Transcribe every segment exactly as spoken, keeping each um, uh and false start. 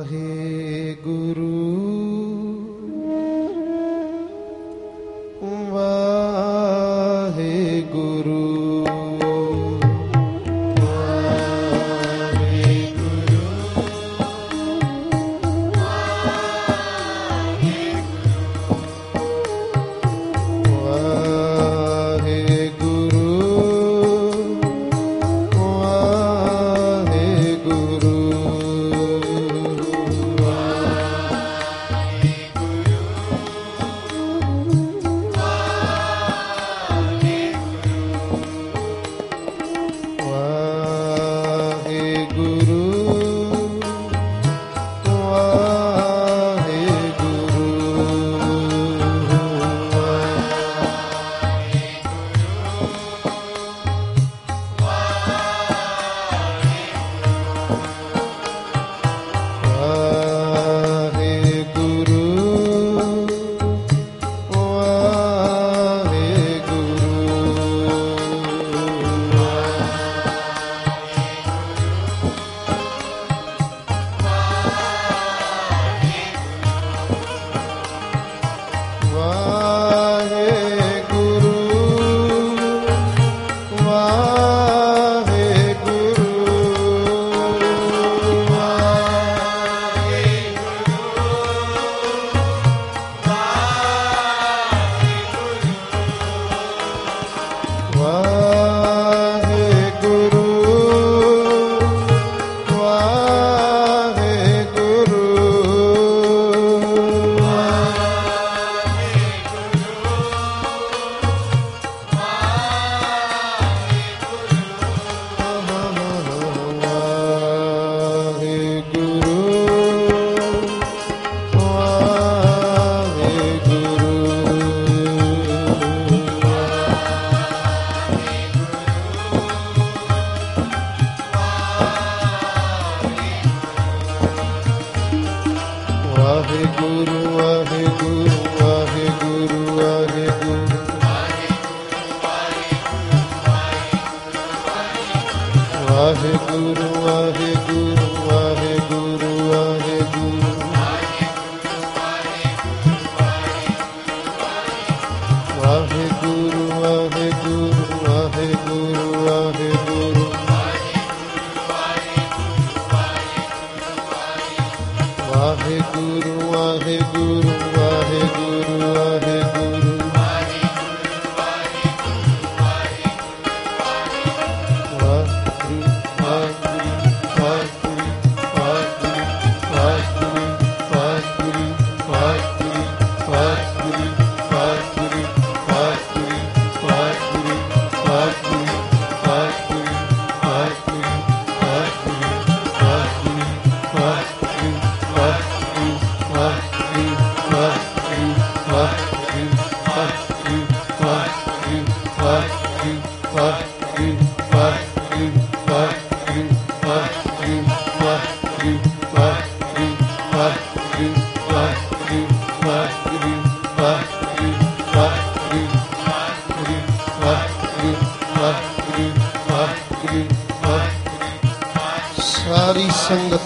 ਸਾਰੀ ਸੰਗਤ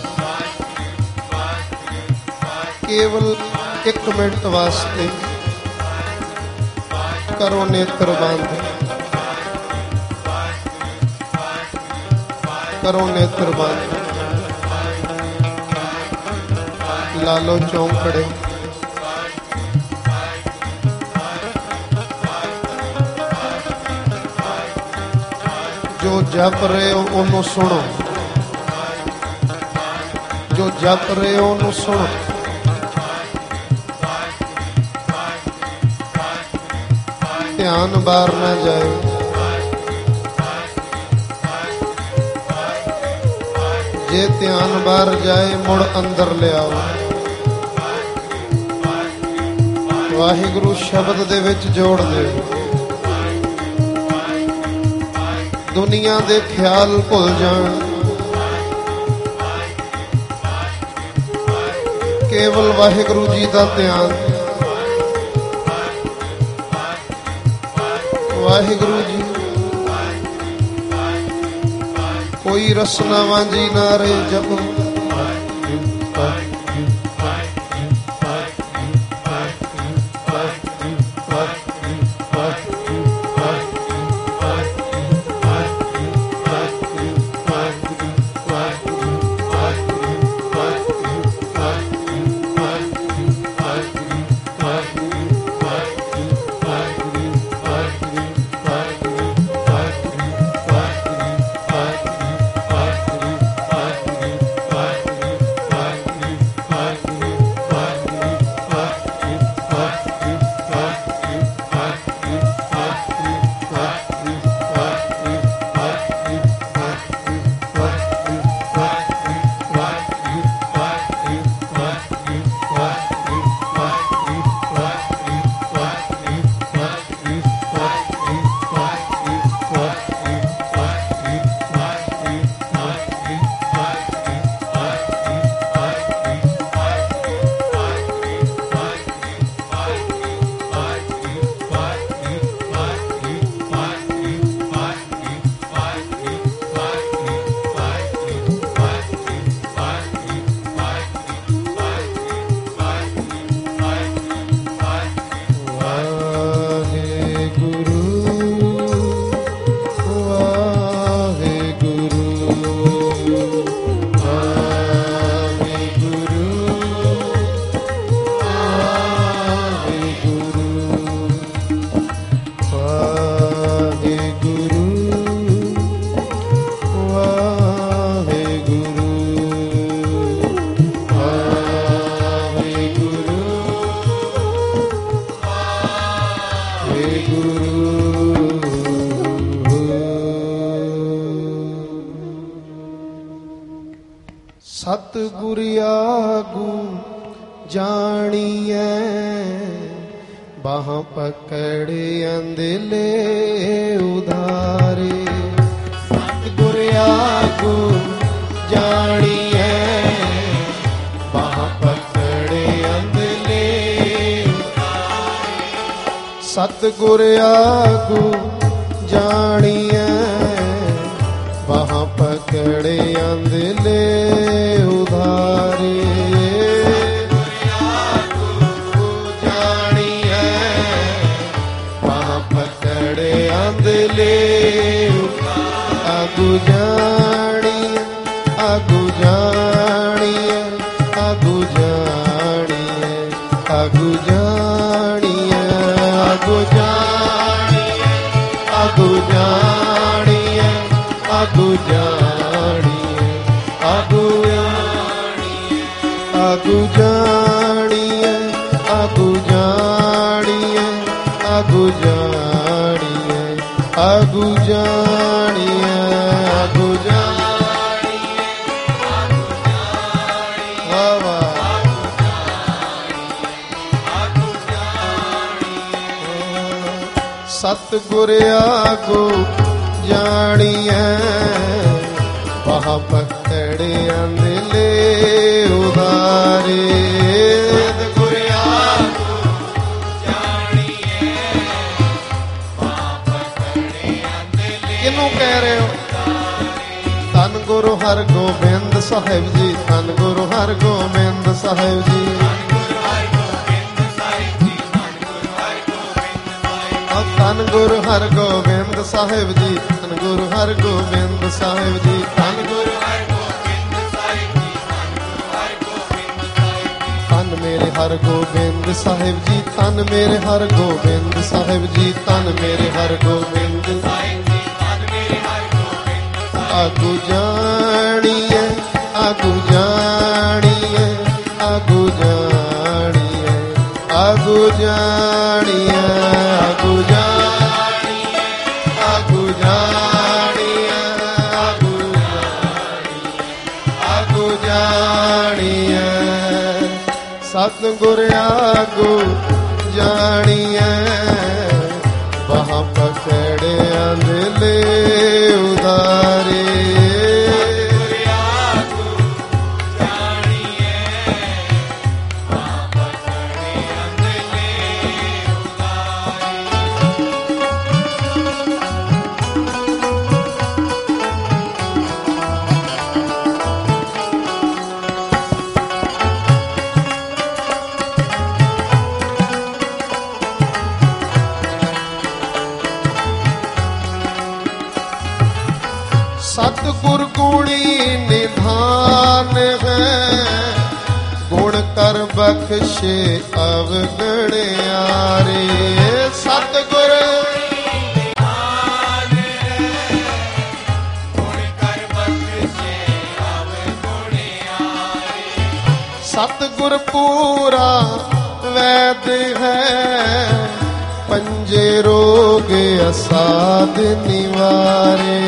ਕੇਵਲ ਇੱਕ ਮਿੰਟ ਵਾਸਤੇ ਕਰੋ ਨੇਤਰ ਬੰਦ, ਕਰੋ ਨੇਤਰ ਬੰਦ, ਲਾ ਲਓ ਚੌਂਕੜੇ। ਜੋ ਜਪ ਰਹੇ ਹੋ ਉਹਨੂੰ ਸੁਣੋ, ਜੋ ਜਪ ਰਹੇ ਹੋ ਉਹਨੂੰ ਸੁਣੋ। ਧਿਆਨ ਬਾਹਰ ਨਾ ਜਾਏ, ਜੇ ਧਿਆਨ ਬਾਹਰ ਜਾਏ ਮੁੜ ਅੰਦਰ ਲਿਆਓ। ਵਾਹਿਗੁਰੂ ਸ਼ਬਦ ਦੇ ਵਿੱਚ ਜੋੜ ਦਿਓ। ਦੁਨੀਆ ਦੇ ਖਿਆਲ ਭੁੱਲ ਜਾਣ, ਕੇਵਲ ਵਾਹਿਗੁਰੂ ਜੀ ਦਾ ਧਿਆਨ। ਵਾਹਿਗੁਰੂ ਜੀ ਕੋਈ ਰਸਨਾ ਵਾਂਝੀ ਨਾ ਰਹੇ ਜਪੋ। सतगुर आगू जानिए बाह पकड़ अंधले उधारे। सतगुर आगू जानिए बाह पकड़ अंधले उधारे। सतगुर आगू जानिए बाह पकड़े अंधले उधारे। जानिए बाह पकड़े अंधले आगू जानिए आगू जानिए आगू जानिए आगू जानिए आगू जानिए आगू जानिए आगू जानिए आगू आगू जानिए आगू जानिए आगू जानिए आगू जानिए आगू जानिए वाह वाह। सतगुर आगू जानिए बाह पकड़े अंधले उधारे। सतगुर आगू जानिए बाह पकड़े अंधले। किनू कह रहे हो? धन गुरु हरगोबिंद साहिब जी, धन गुरु हरगोबिंद साहिब जी। धन गुरु हरगोबिंद साहिब जी, धन गुरु हरगोबिंद साहिब जी, धन गुरु हरगोबिंद साहिब जी, धन मेरे हरगोबिंद साहिब जी, धन मेरे हरगोबिंद साहिब जी, धन मेरे हरगोबिंद साहिब जी, धन मेरे हरगोबिंद। आगू जानिए आगू जानिए आगू जानिए आगू जानिए आगू जानिए आगू जानिए आगू जानिए आगू जानिए। सतगुर आगू जानिए बाह पकड़े अंधले उधारे। सतगुर गुणी निधान है, गुण कर बख्शे अवगण यारे। सतगुर निधान है, गुण कर बख्शे अवगुण यारे। सतगुर पूरा वैद है, पंजे रोग असाध निवारे।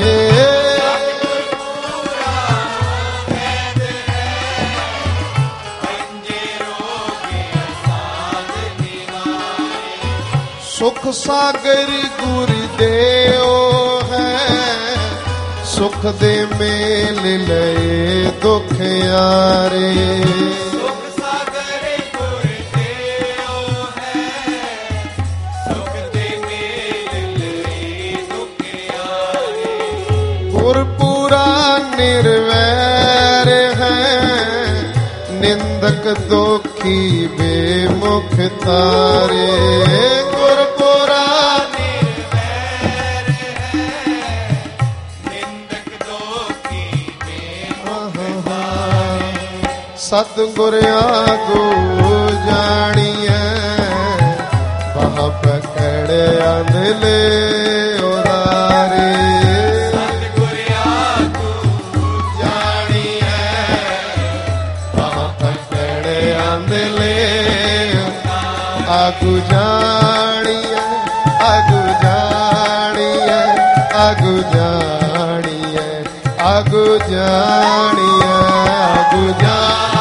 सुख सागर गुरुदेव है, सुख दे मेल लए दुख यारे। सुख सागर गुरुदेव है, सुख दे मेल लए दुख यारे। गुरपुरा निर्वैर है, निंदक दोखी बेमुख तारे। सतगुर आगू जानिए बाह पकड़े अंधले उधारे। सतगुर आगू जानिए बाह पकड़े अंधले आगू जानिए आगू जानिए आगू जानिए आगू जानिए आगू जानिए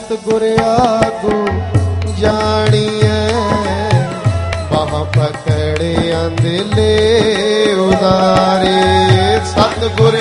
सतगुर आगू जानिए बाह पकड़े अंधले उदारे सतगुर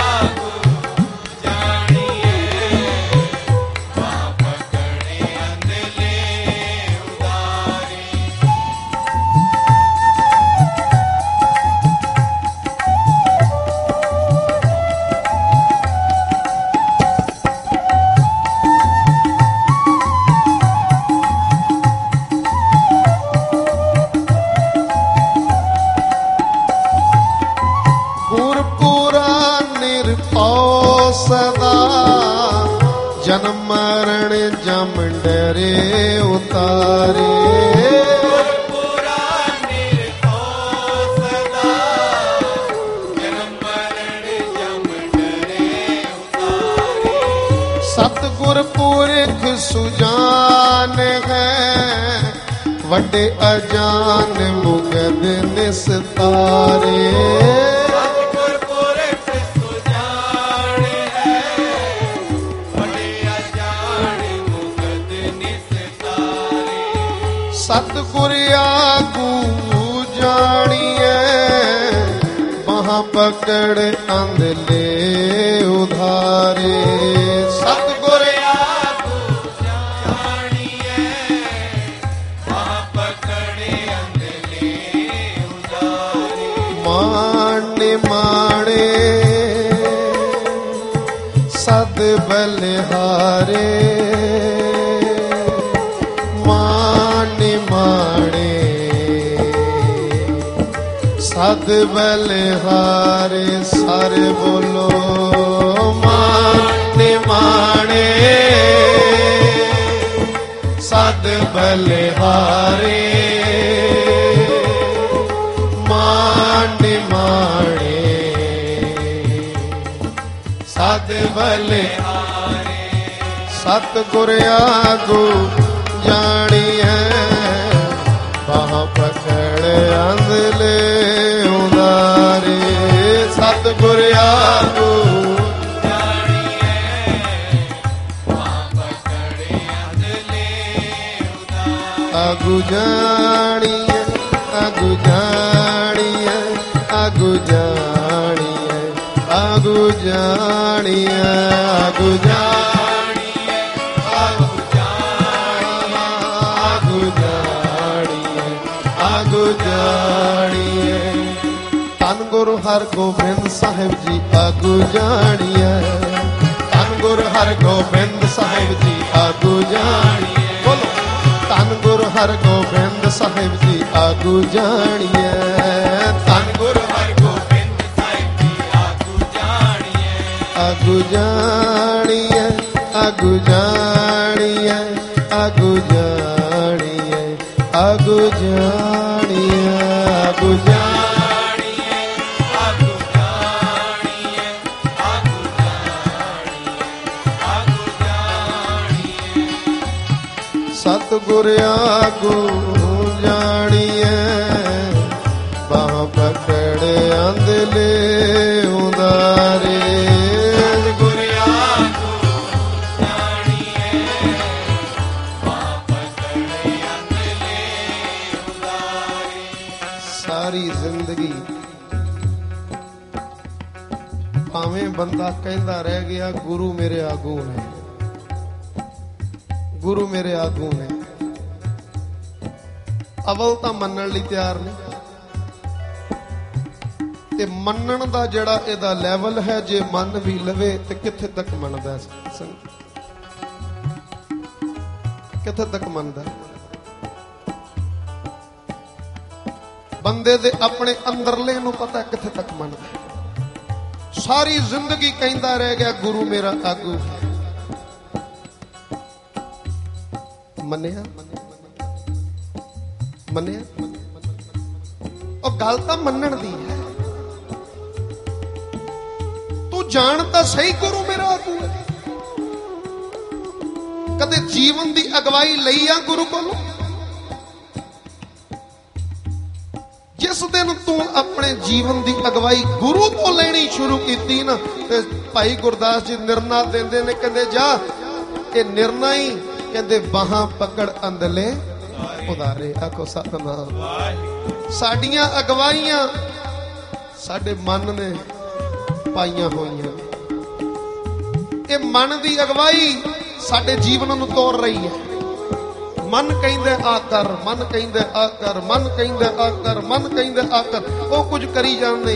जन्म मरण जम डरे उतारे सतगुर पुरख सुजान है वड्डे अजान मुगद निस्तारे सतगुर आगू जानिए वहाँ पकड़ अंधले उधारे सतगुर आगू जानिए वहाँ पकड़ अंधले उधारे माने माणे सद बलिहारे सद बलिहारे सारे बोलो माने माणे सद बलिहारे माने माणे सद बलिहारे सतगुर आगू जानिए बाह पकड़ अंधले उदारे सतगुर आगू जानिए बाह पकड़ अंधले उदारे आगू जानिए आगू जानिए आगू जानिए आगू जानिए आगू जानिए धन गुरु हर गोबिंद साहिब जी आगू जानिए धन गुरु हर गोबिंद साहिब जी आगू जानिए बोलो धन गुरु हर गोबिंद साहिब जी आगू जानिए धन गुरु हर गोबिंद साहिब जी आगू जानिए आगू जानिए आगू जानिए आगू जानिए आगू जानिए आगू जानिए सतगुर आगू जानिए बाह पकड़ अंधले उदारे गुर आगू जानिए बाह पकड़ अंधले उदारे सारी जिंदगी भावें बंदा कहता रह गया गुरु मेरे आगू ने गुरु मेरे आगू ने अवल तां मनण लई तैयार नहीं ते मनण दा जिहड़ा इहदा लैवल है जे मन भी लवे ते कित्थे तक मनदा है कित्थे तक मनदा बंदे दे अपने अंदरले नूं पता कित्थे तक मनदा सारी जिंदगी कहंदा रह गया गुरु मेरा आगू है मनिया मनिया और गल तां मनण दी है तू जानता सही गुरु मेरा आगू है कदे जीवन दी अगवाई लई आ गुरु कोलों जिस दिन तू अपने जीवन दी अगवाई गुरु तो लेनी शुरू की ना ते भाई गुरदास जी निर्णा देंदे ने कहंदे जा ये निर्णय कहते बाहां पकड़ अंदले उधारे। आखो सतनाम। साडियां अगवाइयां साडे मन ने पाइयां होइयां। ये मन दी अगवाई साडे जीवन नूं तोड़ रही है। मन कहिंदा आ कर, मन कहिंदा आ कर, मन कहिंदा आ कर, मन कहिंदा आ कर, वो कुछ करी जांदे।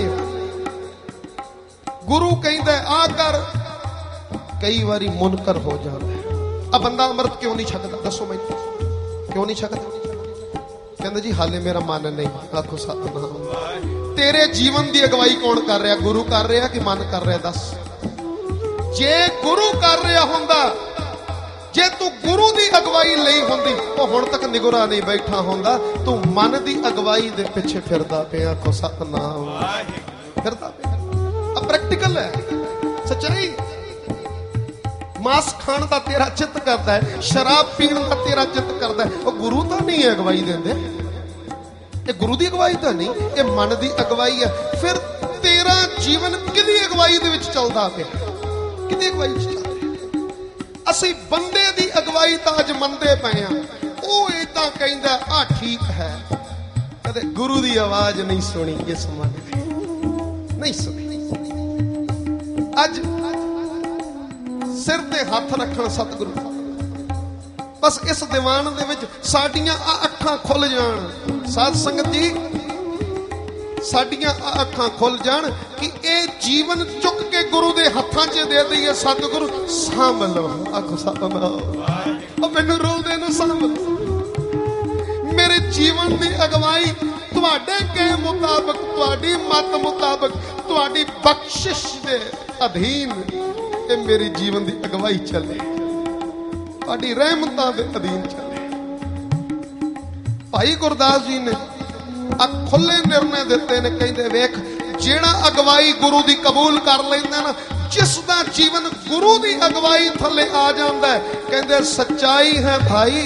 गुरु कहिंदा आ कर, कई बारी मुनकर हो जाता है। अब बंदा अमृत क्यों नहीं छकदा? दसो मैं क्यों नहीं छकदा? कहंदा जी हाले मेरा मन नहीं। आखो सतनाम। तेरे जीवन की अगवाई कौन कर रहा? गुरु कर रहा कि मन कर रहा? दस। जे गुरु कर रहा होंदा, जे तू गुरु की अगवाई लई होंदी तो हुण तक निगुरा नहीं बैठा होंदा। तू मन की अगवाई दे पिछे फिरदा पिया। आखो सतनाम। फिरदा पिया। अब प्रैक्टिकल है, सच्चाई। मांस खाण का तेरा चित्त करता है, शराब पीण का तेरा चित्त करता है, वो गुरु तो नहीं है अगवाई देंदे। ये गुरु की अगवाई तो नहीं, ये मन की अगवाई है। फिर तेरा जीवन किहदी अगवाई दे विच चलदा पिया? किहदी अगवाई विच चलदा? असीं बंदे दी अगवाई तां अज मंदे पए आ। ओ इदां कहिंदा आ ठीक है, कदे गुरु दी आवाज नहीं सुनी इस मन ने, नहीं सुनी। अज सिर ते हथ रखण सतगुरु, बस इस दीवान दे विच साडियां अखां खुल जाण। साध संगत जी, साडियां अखां खुल जाण कि ए जीवन चुक के गुरु दे हत्थां च दे दईए। सतगुरु सांभ लो। आखो सतनाम। मैनू रोलदे नूं सांभ लो। मेरे जीवन की अगवाई तुहाडे कहे मुताबिक, तुहाडी मत मुताबिक, तुहाडी बख्शिश दे अधीन ए मेरी जीवन की अगवाई चले, तुहाडी रहमतां दे अधीन चले। भाई गुरदास जी ने आ खुले निर्णय दिते ने, कहते वेख जेड़ा अगवाई गुरु दी कबूल कर लेंदा ना, जिसदा जीवन गुरु दी अगवाई थले आ जांदा है, कहते सच्चाई है भाई।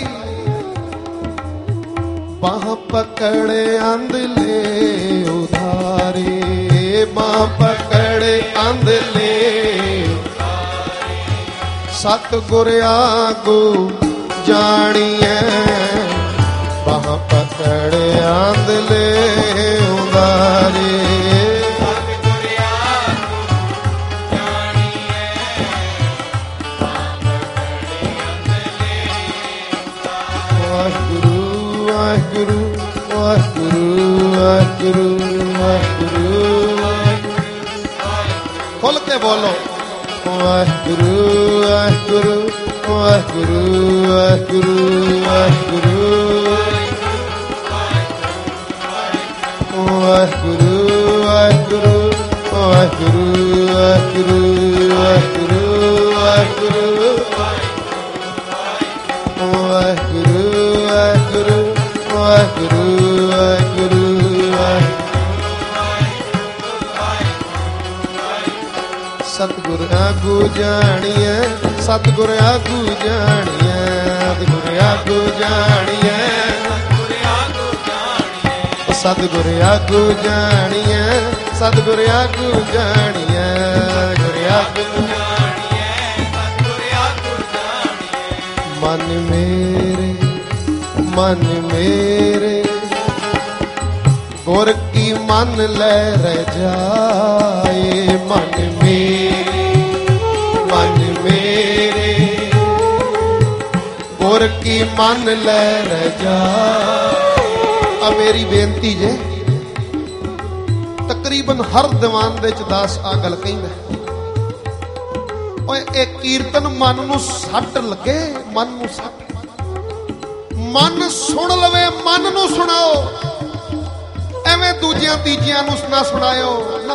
बाह पकड़े आंदले उधारे, बाह पकड़े आंदले सतगुर आगू जानिए। बाह पकड़े आंदले उधारे, वाहिगुरु वाहिगुरु वाहिगुरु वाहिगुरु वाहिगुरु। खोल के बोलो वाहिगुरु वाहिगुरु वाहिगुरु वाहिगुरु वाहिगुरु वाहिगुरु वाहिगुरु वाहिगुरु वाहिगुरु वाहिगुरु वाहिगुरु वाहिगुरु वाहिगुरु वाहिगुरु वाहिगुरु सतगुर आगू जानिए, सतगुर आगू जानिए, सतगुर आगू जानिए, सतगुर आगू जानिए, सतगुर आगू जानिए, गुर आगू मन मेरे, मन मेरे गुर की मन ले रह जाए। मन मेरे, मन मेरे गुर की मन ले रह जाए। अब मेरी बेनती जे, तकरीबन हर दीवान दे च दास आ गल कहिंदा, ओए ए कीर्तन मन नूं सट लगे, मन नूं सट, मन सुन लवे, मन नूं सुनाओ, एवें दूजियां तीजियां नूं ना सुनायो ना।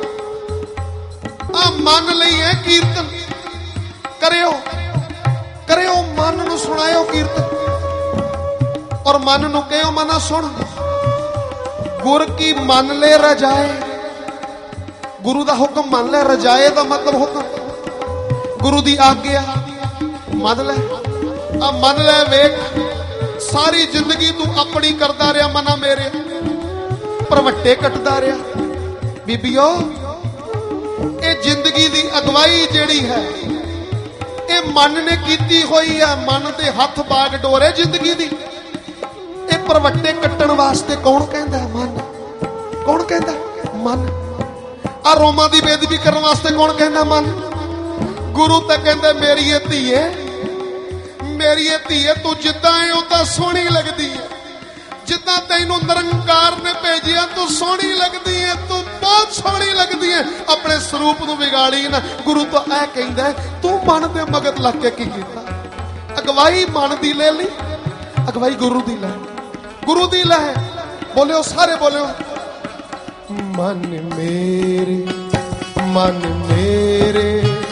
आ मन लई है कीर्तन, करियो करियो मन नूं सुनायो कीर्तन, और मन नूं कहो मना सुन। गुर की मन ले रजाए, गुरु दा हुक्म मन ले। रजाए दा मतलब हुक्म, गुरु दी आज्ञा मन ले। आ मन ले वेख, सारी जिंदगी तू अपनी करदा रहा मना मेरे, भरवट्टे कटदा रहा। बीबियो, ये जिंदगी दी अगवाई जेड़ी है, ये मन ने कीती हुई है, मन के हथ बाग डोरे जिंदगी दी। ये परवट्टे कट्टण वास्ते कौन कहता है? मन। कौन कहता है? मन। आ रोमां दी बेदबी करने वास्ते कौन कहता? मन। गुरु तो कहता मेरी ये धीए, मेरी ये धीए तू जिद्दां है उदां सोहनी लगदी है, जिद्दां तैनूं निरंकार ने भेजिया तू सोहनी लगदी है, तू बहुत सोहनी लगदी है, अपने स्वरूप नूं बिगाड़ी ना। गुरु तो ऐ कहंदा है तू मन दे मगर लग के की कीता? अगवाई मन दी ले ली, अगवाई गुरु दी ले, गुरु दी ले। बोलियो सारे बोलियो, मन मेरे मन मेरे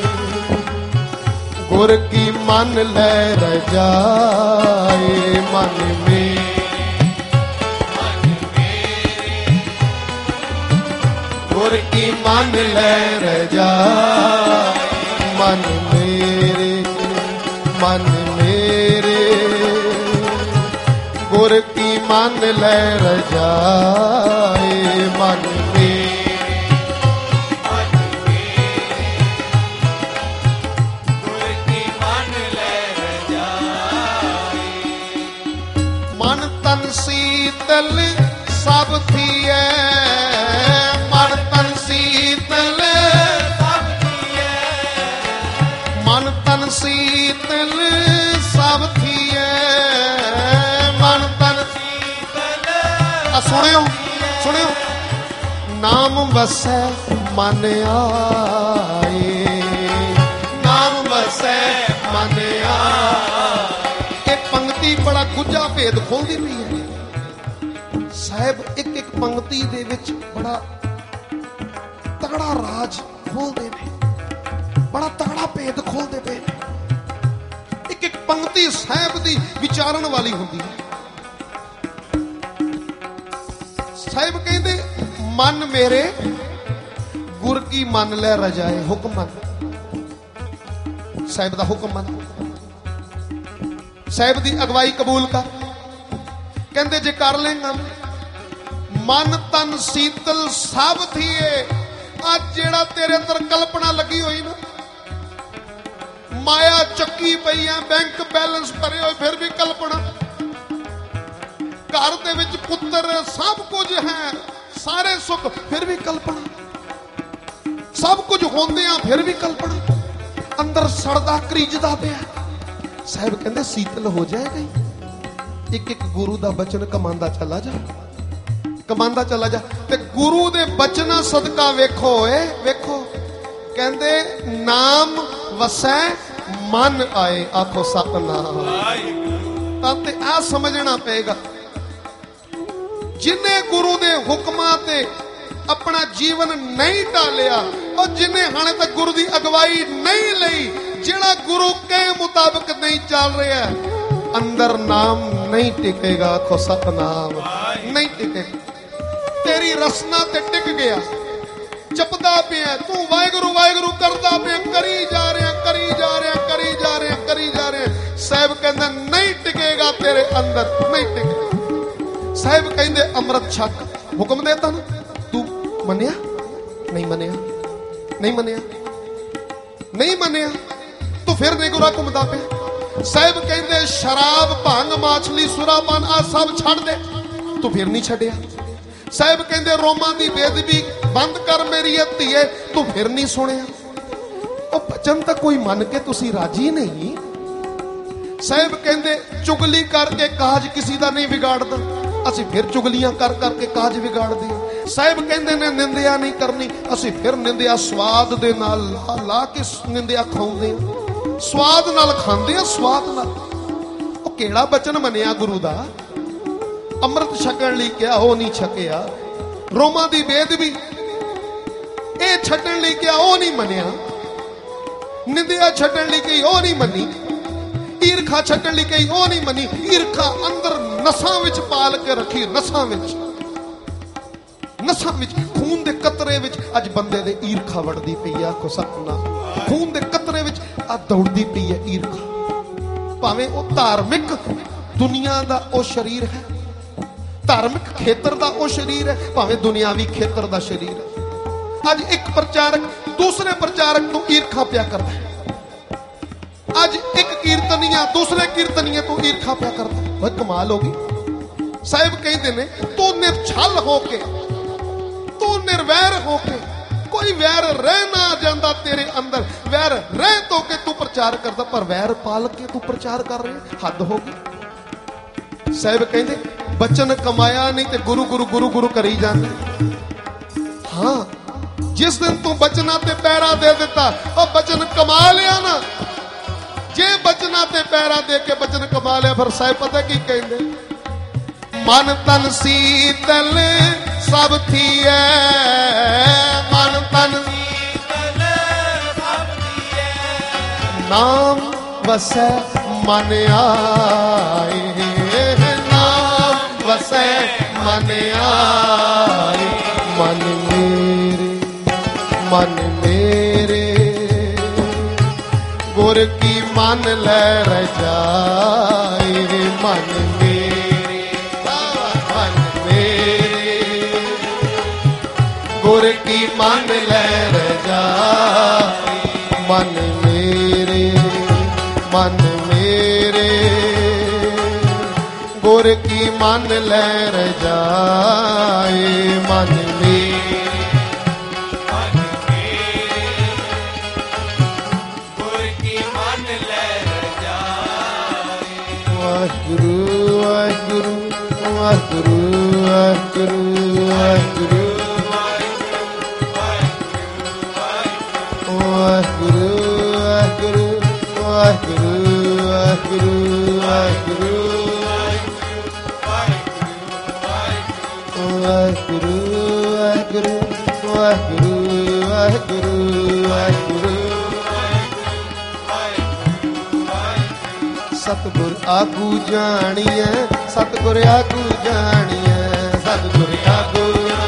गुर की मन ले रजाए, मन मेरे गुर की मन ले रजाए, मन मेरे मन मेरे गुर की मन ले रजाए, मन शीतल सब थिए, मन तन शीतल सब थिए, मन तन शीतल सब थिए, मन तन शीतल। सुनियो सुनियो, नाम वसै मन आए, नाम वसै मन आए। एक पंक्ति बड़ा गुझा भेद खोलती पई है साहब, एक एक पंक्ति दे विच बड़ा तगड़ा राज खोलते हैं, बड़ा तगड़ा भेद खोलते पे। एक एक पंक्ति साहब दी विचारण वाली होती है। साहब कहते मन मेरे गुर की मन ले रजाए, हुक्म मन साहब दा हुक्म मन, साहब दी अगवाई कबूल कर। कहते जे कर लेंगा मन तन शीतल सब थिए। आज जेड़ा तेरे अंदर कल्पना लगी हुई ना, माया चक्की पई है, बैंक बैलेंस भरे हुए फिर भी कल्पना, घर दे विच पुत्र सब कुछ है, सारे सुख फिर भी कल्पना, सब कुछ होंदियां फिर भी कल्पना, अंदर सड़दा करीजदा पिया। साहब कहंदे शीतल हो जाएगा। एक एक गुरु दा बचन कमांदा चला जा, कमांदा चला जा। ते गुरु दे बचना सदका वेखो ए वेखो, कहंदे नाम वसै मन आए, आखो सतनाम। तां ते आ समझना पेगा, जिन्हें गुरु दे हुक्मां ते अपना जीवन नहीं टालिया, और जिन्हें हाणे तक गुरु दी अगवाई नहीं लई, जिहड़ा गुरु के मुताबिक नहीं चल रहा है, अंदर नाम नहीं टिकेगा। आखो सतनाम, नहीं टिकेगा। तेरी रसना ते टिक गया, जपदा पिया तू वाहिगुरु वाहिगुरु करदा पिया, करी जा रहा करी जा रहा करी जा रहा करी जा रहा। साहब कहंदा नहीं टिकेगा तेरे अंदर, नहीं टिकेगा। साहब कहंदे अमृत छक, हुक्म देता ना, तू मनिया नहीं मनिया, नहीं मनिया नहीं मनिया, तू फिर नहीं गुरा घुमदा पिया। साहब कहंदे शराब भंग माछली सुरापान आ सब छड़ दे, तू फिर नहीं छड़िया। साहब कहंदे रोमां दी बेदबी बंद कर मेरी धीए, तू फिर नहीं सुनिया। ओ बचन तक कोई मन के तुसी राजी नहीं। साहब कहंदे चुगली करके काज किसी दा नहीं बिगाड़दा, असीं फिर चुगलियां कर करके काज बिगाड़दे। साहब कहंदे ने निंदिया नहीं करनी, असीं फिर निंदिया स्वाद दे नाल ला ला के निंदिया खाउंदे, स्वाद नाल खांदे आ, स्वाद नाल। ओ केड़ा बचन मनिया गुरु दा? अमृत छकण लई क्या हो नहीं छकिया, रोमां दी बेदबी ए छड्डण लई क्या ओ नहीं मनिया, निंदिया छड्डण लई कही ओ नहीं मनी, ईरखा छड्डण लई कही ओ नहीं मनी। ईरखा अंदर नसां विच पाल के रखी, नसां विच नसां विच खून दे कतरे विच अज बंदे दे ईरखा वड़दी पई आ। आखो सतनाम, खून दे कतरे विच आ दौड़दी पई है ईरखा। भावें ओ धार्मिक दुनिया दा ओ शरीर है, धार्मिक खेतर दा ओ शरीर है, भावें दुनियावी खेतर दा शरीर है। अज एक प्रचारक दूसरे प्रचारक को ईरखा पिया करता है, ਅੱਜ ਇੱਕ ਕੀਰਤਨੀਆ ਦੂਸਰੇ ਕੀਰਤਨੀਏ ਤੋਂ ਈਰਖਾ ਪਿਆ ਕਰਦਾ। ਓਏ ਕਮਾਲ ਹੋ ਗਈ। ਸਾਹਿਬ ਕਹਿੰਦੇ ਨੇ ਤੂੰ ਨਿਰਛਲ ਹੋ ਕੇ, ਤੂੰ ਨਿਰਵੈਰ ਹੋ ਕੇ, ਕੋਈ ਵੈਰ ਰਹਿ ਨਾ ਜਾਂਦਾ ਤੇਰੇ ਅੰਦਰ, ਵੈਰ ਰਹਿ ਤੋਂ ਕੇ ਤੂੰ ਪ੍ਰਚਾਰ ਕਰਦਾ, ਪਰ ਵੈਰ ਪਾਲ ਕੇ ਤੂੰ ਪ੍ਰਚਾਰ ਕਰ ਰਿਹਾ। ਹੱਦ ਹੋ ਗਈ। ਸਾਹਿਬ ਕਹਿੰਦੇ ਬਚਨ ਕਮਾਇਆ ਨਹੀਂ ਤੇ ਗੁਰੂ ਗੁਰੂ ਗੁਰੂ ਗੁਰੂ ਕਰੀ ਜਾਂਦੇ। ਹਾਂ, ਜਿਸ ਦਿਨ ਤੂੰ ਬਚਨਾਂ ਤੇ ਪੈਰਾ ਦੇ ਦਿੱਤਾ, ਉਹ ਬਚਨ ਕਮਾ ਲਿਆ ਨਾ। ਜੇ ਬਚਨਾਂ ਤੇ ਪੈਰਾ ਦੇ ਕੇ ਬਚਨ ਕਮਾ ਲਿਆ, ਫਿਰ ਸਾਹਿਬ ਪਤਾ ਕੀ ਕਹਿੰਦੇ, ਮਨ ਤਨ ਸੀਤਲ ਸਭ ਥੀਐ, ਮਨ ਤਨ ਸੀਤਲ ਸਭ ਥੀਐ, ਨਾਮ ਵਸੈ ਮਨ ਆਏ, ਨਾਮ ਵਸੈ ਮਨ ਆਏ। ਮਨ ਮੇਰੇ ਮਨ ਮੇਰੇ ਗੁਰ ਕੀ ਮਨ ਲੈ ਰਜਾਏ, ਮਨ ਮੇਰੇ ਮਨ ਮੇਰੇ ਗੁਰ ਕੀ ਮਨ ਲੈ ਰਜਾਏ। ਮਨ ਮੇਰੇ ਮਨ ਮੇਰੇ ਗੁਰ ਕੀ ਮਨ ਲੈ ਰਜਾਏ। ਮਨ ਮੇਰੇ ਵਾਹਿਗੁਰੂ ਵਾਹਿਗੁਰੂ ਵਾਹਿਗੁਰੂ ਵਾਹਿਗੁਰੂ ਵਾਹਿਗੁਰੂ ਵਾਹਿਗੁਰੂ ਵਾਹਿਗੁਰੂ ਵਾਹਿਗੁਰੂ ਵਾਹਿਗੁਰੂ ਵਾਹਿਗੁਰੂ ਵਾਹਿਗੁਰੂ ਵਾਹਿਗੁਰੂ ਵਾਹਿਗੁਰੂ ਵਾਹਿਗੁਰੂ। ਸਤਿਗੁਰ ਆਗੂ ਜਾਣੀਐ, ਸਤਿਗੁਰ ਆਗੂ ਜਾਣੀਐ, ਸਤਿਗੁਰ ਆਗੂ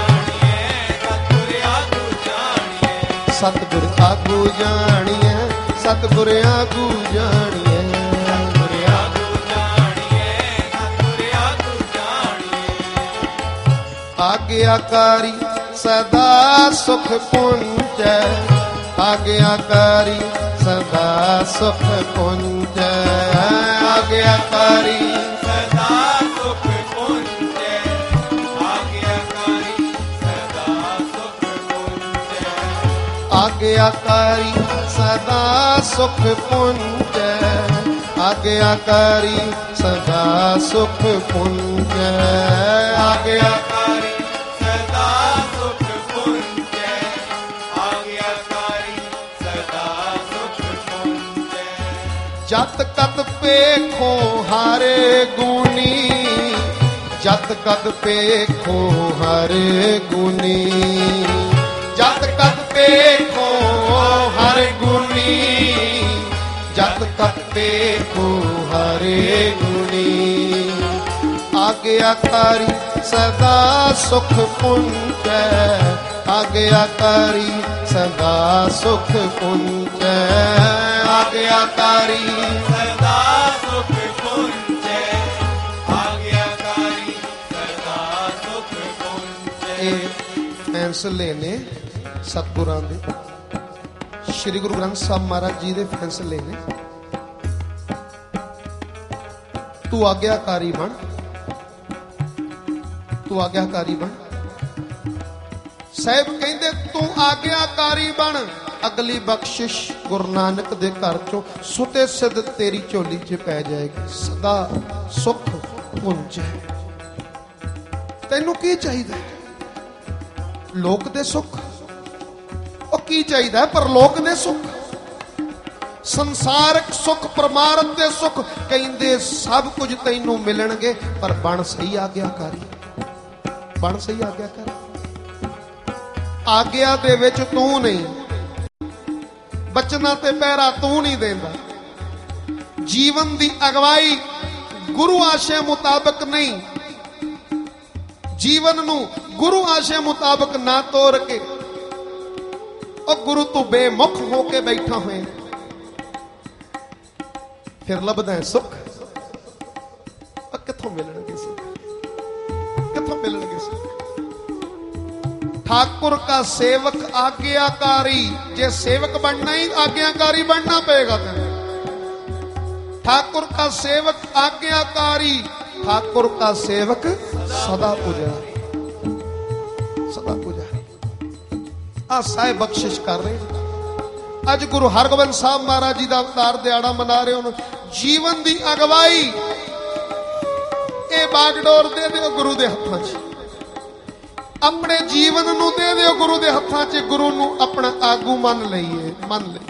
ਜਾਣੀਐ, ਸਤਿਗੁਰ ਆਗੂ ਜਾਣੀਐ, ਸਤਿਗੁਰ ਆਗੂ ਜਾਣੀਐ, ਸਤਿਗੁਰ ਆਗੂ ਜਾਣੀਐ, ਸਤਿਗੁਰ ਆਗੂ ਜਾਣੀਐ। ਆਗਿਆਕਾਰੀ ਸਦਾ ਸੁਖ ਪੁੰਜੈ, ਆਗਿਆਕਾਰੀ ਸਦਾ ਸੁਖ ਪੁੰਜੈ, ਆਗਿਆਕਾਰੀ ਸਦਾ ਸੁਖ ਪੁੰਜੈ, ਆਗਿਆਕਾਰੀ ਸਦਾ ਸੁਖ ਪੁੰਜੈ, ਆਗਿਆਕਾਰੀ ਸਦਾ ਸੁਖ ਪੁੰਜੈ, ਆਗਿਆਕਾਰੀ ਸਦਾ ਸੁਖ ਪੁੰਜੈ, ਆਗਿਆਕਾਰੀ ਸਦਾ ਸੁਖ ਪੁੰਜੈ, ਆਗਿਆਕਾਰੀ ਸਦਾ ਸੁਖ ਪੁੰਜੈ। ਜਤ ਕਤ ਪੇਖੋ ਹਰੇ ਗੁਣੀ, ਜਤ ਕਤ ਪੇਖੋ ਹਰੇ ਗੁਣੀ, ਜਤ ਕਤ ਪੇਖੋ ਹਰੇ ਗੁਣੀ, ਜਤ ਕਤ ਪੇਖੋ ਹਰੇ ਗੁਣੀ। ਆਗਿਆਕਾਰੀ ਸਦਾ ਸੁਖ ਪੁੰਜੈ, ਆਗਿਆਕਾਰੀ ਸਦਾ ਸੁਖ ਪੁੰਜੈ, ਆਗਿਆਕਾਰੀ ਸਦਾ ਸੁਖ ਪੁੰਜੈ, ਆਗਿਆਕਾਰੀ ਸਦਾ ਸੁਖ ਪੁੰਜੈ। ਇਹ ਫੈਸਲੇ ਨੇ ਸਤਿਗੁਰਾਂ ਦੇ, ਸ੍ਰੀ ਗੁਰੂ ਗ੍ਰੰਥ ਸਾਹਿਬ ਮਹਾਰਾਜ ਜੀ ਦੇ ਫੈਸਲੇ ਨੇ। ਤੂੰ ਆਗਿਆਕਾਰੀ ਬਣ, ਤੂੰ ਆਗਿਆਕਾਰੀ ਬਣ। ਸਾਹਿਬ ਕਹਿੰਦੇ ਤੂੰ ਆਗਿਆਕਾਰੀ ਬਣ, ਅਗਲੀ ਬਖਸ਼ਿਸ਼ ਗੁਰੂ ਨਾਨਕ ਦੇ ਘਰ ਚੋਂ ਸੁਤੇ ਸਿੱਧ ਤੇਰੀ ਝੋਲੀ 'ਚ ਪੈ ਜਾਏਗੀ। ਸਦਾ ਸੁਖ ਪੁੰਜੈ। ਤੈਨੂੰ ਕੀ ਚਾਹੀਦਾ? ਲੋਕ ਦੇ ਸੁੱਖ? ਉਹ ਕੀ ਚਾਹੀਦਾ? ਪਰਲੋਕ ਦੇ ਸੁੱਖ, ਸੰਸਾਰਿਕ ਸੁੱਖ, ਪਰਮਾਰਥ ਦੇ ਸੁੱਖ। ਕਹਿੰਦੇ ਸਭ ਕੁਝ ਤੈਨੂੰ ਮਿਲਣਗੇ, ਪਰ ਬਣ ਸਹੀ ਆਗਿਆਕਾਰੀ, ਬਣ ਸਹੀ ਆਗਿਆਕਾਰੀ। ਆਗਿਆ ਦੇ ਵਿੱਚ ਤੂੰ ਨਹੀਂ, ਬਚਨਾਂ ਤੇ ਪਹਿਰਾ ਤੂੰ ਨਹੀਂ ਦੇਂਦਾ। ਜੀਵਨ ਦੀ ਅਗਵਾਈ ਗੁਰੂ ਆਸ਼ੇ ਮੁਤਾਬਕ ਨਹੀਂ, ਜੀਵਨ ਨੂੰ ਗੁਰੂ ਆਸ਼ੇ ਮੁਤਾਬਕ ਨਾ ਤੋਰ ਕੇ ਉਹ ਗੁਰੂ ਤੋਂ ਬੇਮੁਖ ਹੋ ਕੇ ਬੈਠਾ ਹੋਏ, ਫਿਰ ਲੱਭਦਾ ਹੈ ਸੁੱਖ। ਉਹ ਕਿੱਥੋਂ ਮਿਲਣਗੇ ਸੁੱਖ? ਕਿੱਥੋਂ ਮਿਲਣਗੇ ਸੁੱਖ? ठाकुर का सेवक आज्ञाकारी, जे सेवक बनना ही आज्ञाकारी बनना पड़ेगा तेरे। ठाकुर का सेवक आज्ञाकारी, ठाकुर का सेवक सदा पुजारी, सदा पुजारी। आ साहिब बख्शिश कर रहे। अज गुरु हरगोबिंद साहब महाराज जी का अवतार दिहाड़ा मना रहे हो। जीवन की अगवाई ये बागडोर दे दिओ गुरु के हत्थां च, अपने जीवन नूं दे दिओ गुरु के हत्थां च। गुरु नूं अपना आगू मन लईए, मन लईए।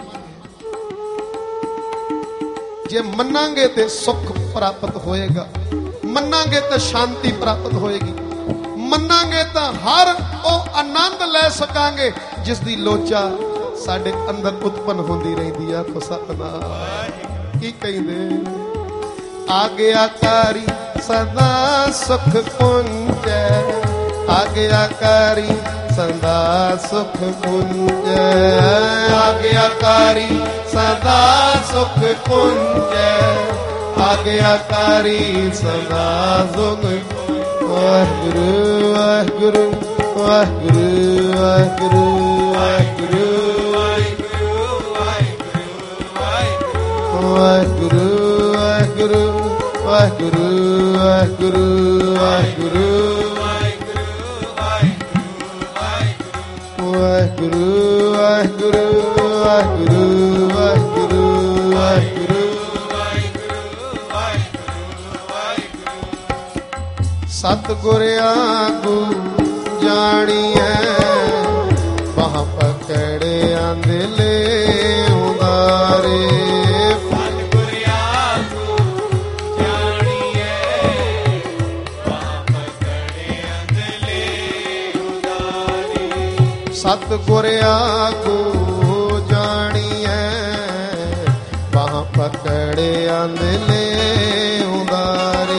जे मनांगे तो सुख प्राप्त होएगा, मनांगे तो शांति प्राप्त होएगी, मनांगे तो हर वो आनंद ले सकांगे जिसकी लोचा साडे अंदर उत्पन्न होंदी रहिंदी है। तो सतनाम की कहिंदे, आज्ञाकारी सदा सुख पुंज, आज्ञाकारी सदा सुख पुंज, आज्ञाकारी सदा सुख पुंज, आज्ञाकारी सदा सुख। वाहिगुरु वाहिगुरु वाहिगुरु वाहिगुरु वाहिगुरु वाहिगुरु वाहिगुरु वाहिगुरु वाहिगुरु वाहिगुरु वाहिगुरु वाहिगुरु वाहिगुरु वाहिगुरु वाहिगुरु। सतगुर आगू जानिए, बाह पकड़े आंदले उदारे। सतगुर आगू जानिए, बाह पकड़े आंदले उदारे। सतगुर आगू जानिए, बाह पकड़े आंदले उदारे।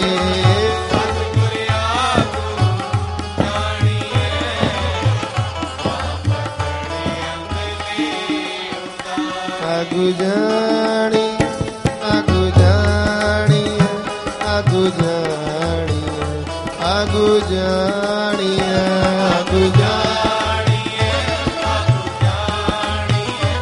आगू जानी आगू जानी आगू जानी आगू जानी आगू जानी आगू जानी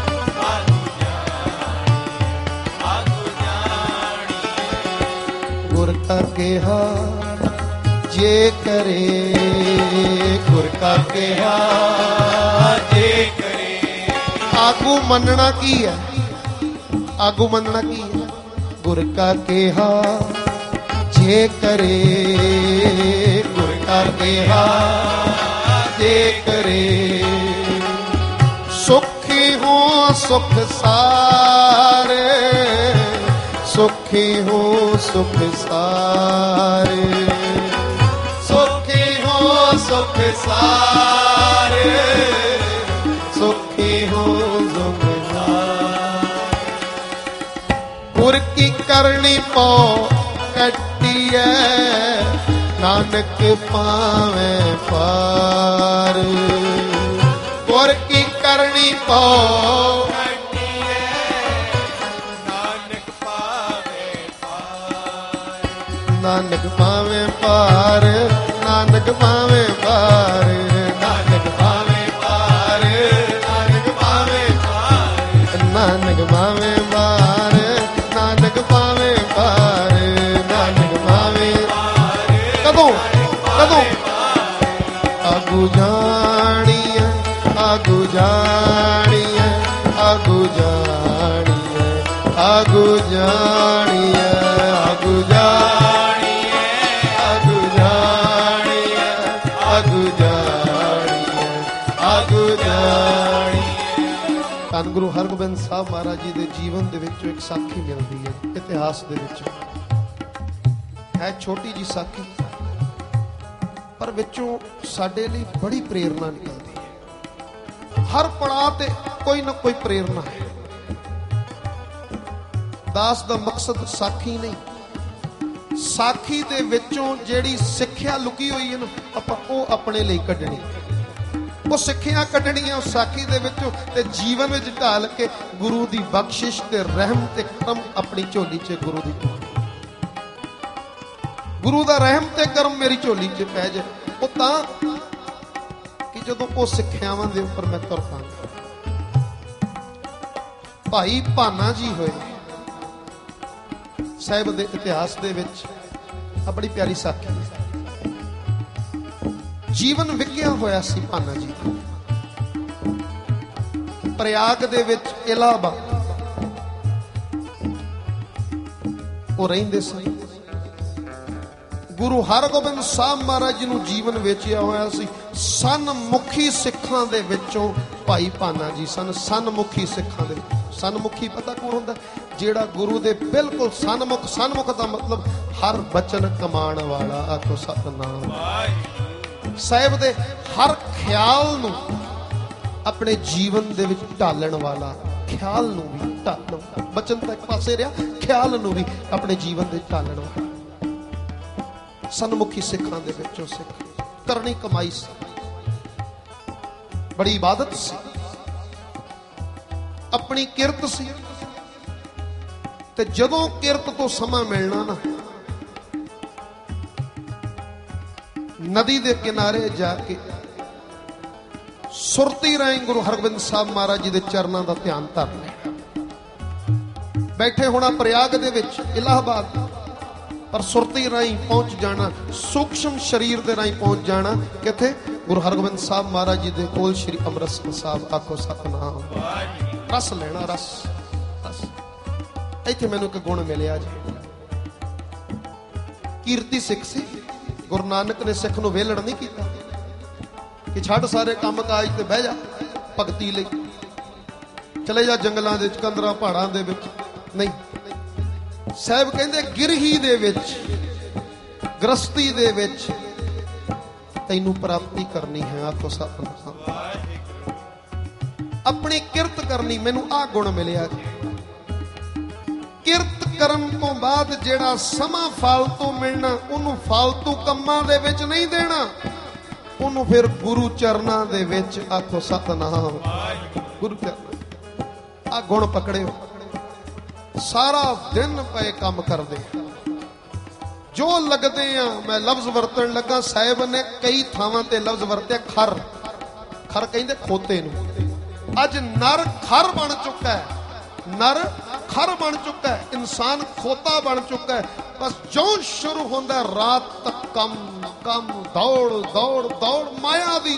आगू जानी। गुर का केहा जे करे, गुर का केहा जे करे। आगू मनना की है, आगू मनना की है। गुर का केहा जे करे, गुर का केहा जे करे। सुखी हो सुख सारे, सुखी हो सुख सारे, सुखी हो सुख सारे, सुखी हो सुख सारे। गुर की करनी पौ कटिए, नानक पावे पार। गुर की करनी पौ कटिए, नानक पावे पार। नानक पावे पार, नानक पावे पार, नानक पावे पार, नानक पावे पार, नानक पावे पार, नानक पावे पार, नानक पावे पार। कदों कदों आगू जानिए, आगू जानिए, आगू जानिए, आगू जानिए, आगू जानिए, आगू जानिए, आगू जानिए, आगू जानिए। धन गुरु हरगोबिंद साहब महाराज जी के जीवन के विचों एक साखी मिलती है इतिहास के विच। है छोटी जी साखी, पर विचों साडे लई बड़ी प्रेरणा निकलती है। हर पड़ाव ते कोई ना कोई प्रेरणा है। दास दा मकसद साखी नहीं, साखी दे विचों जेड़ी सिੱਖਿਆ लुकी हुई है ना, आपां ओह अपने लिए कढनी। वो सिੱਖਿਆ कढनी है उस साखी दे विचों ते जीवन विच ढाल के गुरु दी बख्शिश ते रहम ते करम अपनी झोली च गुरु दी, गुरु दा रहम ते करम मेरी झोली च पै जाए। वो तां कि जदों वो सिੱਖਿਆਵਾਂ दे उपर मैं तुर पांगा। भाई भाना जी होए, ਸਾਹਿਬ ਦੇ ਇਤਿਹਾਸ ਦੇ ਵਿੱਚ ਆ ਬੜੀ ਪਿਆਰੀ ਸਾਖੀ। ਜੀਵਨ ਵਿਕਿਆ ਹੋਇਆ ਸੀ ਭਾਨਾ ਜੀ ਦਾ। ਪ੍ਰਯਾਗ ਦੇ ਵਿੱਚ ਇਲਾਹਾਬਾਦ ਉਹ ਰਹਿੰਦੇ ਸਨ। ਗੁਰੂ ਹਰਗੋਬਿੰਦ ਸਾਹਿਬ ਮਹਾਰਾਜ ਜੀ ਨੂੰ ਜੀਵਨ ਵੇਚਿਆ ਹੋਇਆ ਸੀ। ਸਨਮੁਖੀ ਸਿੱਖਾਂ ਦੇ ਵਿੱਚੋਂ ਭਾਈ ਭਾਨਾ ਜੀ ਸਨ। ਸਨਮੁਖੀ ਸਿੱਖਾਂ ਦੇ ਵਿੱਚ ਸਨਮੁਖੀ ਪਤਾ ਕੌਣ ਹੁੰਦਾ? ਜਿਹੜਾ ਗੁਰੂ ਦੇ ਬਿਲਕੁਲ ਸਨਮੁਖ। ਸਨਮੁਖ ਦਾ ਮਤਲਬ ਹਰ ਬਚਨ ਕਮਾਉਣ ਵਾਲਾ। ਆਖੋ ਸਤਿਨਾਮ। ਸਾਹਿਬ ਦੇ ਹਰ ਖਿਆਲ ਨੂੰ ਆਪਣੇ ਜੀਵਨ ਦੇ ਵਿੱਚ ਢਾਲਣ ਵਾਲਾ। ਖਿਆਲ ਨੂੰ ਵੀ ਢਾਲਣ, ਬਚਨ ਤਾਂ ਇੱਕ ਪਾਸੇ ਰਿਹਾ, ਖਿਆਲ ਨੂੰ ਵੀ ਆਪਣੇ ਜੀਵਨ ਦੇ ਢਾਲਣ ਵਾਲਾ। ਸਨਮੁਖੀ ਸਿੱਖਾਂ ਦੇ ਵਿੱਚੋਂ ਸਿੱਖ। ਕਰਨੀ ਕਮਾਈ ਸੀ, ਬੜੀ ਇਬਾਦਤ ਸੀ, ਆਪਣੀ ਕਿਰਤ ਸੀ। ਤੇ ਜਦੋਂ ਕਿਰਤ ਤੋਂ ਸਮਾਂ ਮਿਲਣਾ ਨਾ, ਨਦੀ ਦੇ ਕਿਨਾਰੇ ਜਾ ਕੇ ਸੁਰਤੀ ਰਾਹੀਂ ਗੁਰੂ ਹਰਗੋਬਿੰਦ ਸਾਹਿਬ ਮਹਾਰਾਜ ਜੀ ਦੇ ਚਰਨਾਂ ਦਾ ਧਿਆਨ ਧਰ ਲਿਆ। ਬੈਠੇ ਹੋਣਾ ਪ੍ਰਯਾਗ ਦੇ ਵਿੱਚ ਇਲਾਹਾਬਾਦ, ਪਰ ਸੁਰਤੀ ਰਾਹੀਂ ਪਹੁੰਚ ਜਾਣਾ, ਸੂਖਸ਼ਮ ਸਰੀਰ ਦੇ ਰਾਹੀਂ ਪਹੁੰਚ ਜਾਣਾ ਕਿੱਥੇ? ਗੁਰੂ ਹਰਗੋਬਿੰਦ ਸਾਹਿਬ ਮਹਾਰਾਜ ਜੀ ਦੇ ਕੋਲ ਸ੍ਰੀ ਅੰਮ੍ਰਿਤਸਰ ਸਾਹਿਬ। ਆਖੋ ਸਤਿਨਾਮ। ਰਸ ਲੈਣਾ, ਰਸ ਰਸ। ਇੱਥੇ ਮੈਨੂੰ ਇੱਕ ਗੁਣ ਮਿਲਿਆ ਜੀ। ਕੀਰਤੀ ਸਿੱਖ ਸੀ। ਗੁਰੂ ਨਾਨਕ ਨੇ ਸਿੱਖ ਨੂੰ ਵਿਹਲੜ ਨਹੀਂ ਕੀਤਾ ਕਿ ਛੱਡ ਸਾਰੇ ਕੰਮ ਕਾਜ ਤੇ ਬਹਿ ਜਾ ਭਗਤੀ ਲਈ, ਚਲੇ ਜਾ ਜੰਗਲਾਂ ਦੇ ਚਕੰਦਰਾਂ ਪਹਾੜਾਂ ਦੇ ਵਿੱਚ। ਨਹੀਂ, ਸਾਹਿਬ ਕਹਿੰਦੇ ਗਿਰਹੀ ਦੇ ਵਿੱਚ, ਗ੍ਰਸਤੀ ਦੇ ਵਿੱਚ ਤੈਨੂੰ ਪ੍ਰਾਪਤੀ ਕਰਨੀ ਹੈ। ਆਖੋ ਸਤਿਨਾਮ। ਆਪਣੀ ਕਿਰਤ ਕਰਨੀ। ਮੈਨੂੰ ਆਹ ਗੁਣ ਮਿਲਿਆ ਜੀ। ਕਿਰਤ ਕਰਨ ਤੋਂ ਬਾਅਦ ਜਿਹੜਾ ਸਮਾਂ ਫਾਲਤੂ ਮਿਲਣਾ, ਉਹਨੂੰ ਫਾਲਤੂ ਕੰਮਾਂ ਦੇ ਵਿੱਚ ਨਹੀਂ ਦੇਣਾ, ਉਹਨੂੰ ਫਿਰ ਗੁਰੂ ਚਰਨਾਂ ਦੇ ਵਿੱਚ। ਆਖੋ ਸਤਿਨਾਮ। ਗੁਰੂ ਚਰਨ। ਆਹ ਗੁਣ ਪਕੜਿਓ। ਸਾਰਾ ਦਿਨ ਪਏ ਕੰਮ ਕਰਦੇ, ਜੋ ਲੱਗਦੇ ਆ। ਮੈਂ ਲਫ਼ਜ਼ ਵਰਤਣ ਲੱਗਾ, ਸਾਹਿਬ ਨੇ ਕਈ ਥਾਵਾਂ ਤੇ ਲਫ਼ਜ਼ ਵਰਤਿਆ ਖਰ। ਖਰ ਕਹਿੰਦੇ ਖੋਤੇ ਨੂੰ। ਅੱਜ ਨਰ ਖਰ ਬਣ ਚੁੱਕਾ ਹੈ। ਨਰ ਖਰ ਬਣ ਚੁੱਕਾ ਹੈ। ਇਨਸਾਨ ਖੋਤਾ ਬਣ ਚੁੱਕਾ ਹੈ। ਬਸ ਜਿਉਂ ਸ਼ੁਰੂ ਹੁੰਦਾ ਰਾਤ ਤੱਕ ਕੰਮ ਕੰਮ, ਦੌੜ ਦੌੜ ਦੌੜ, ਮਾਇਆ ਦੀ।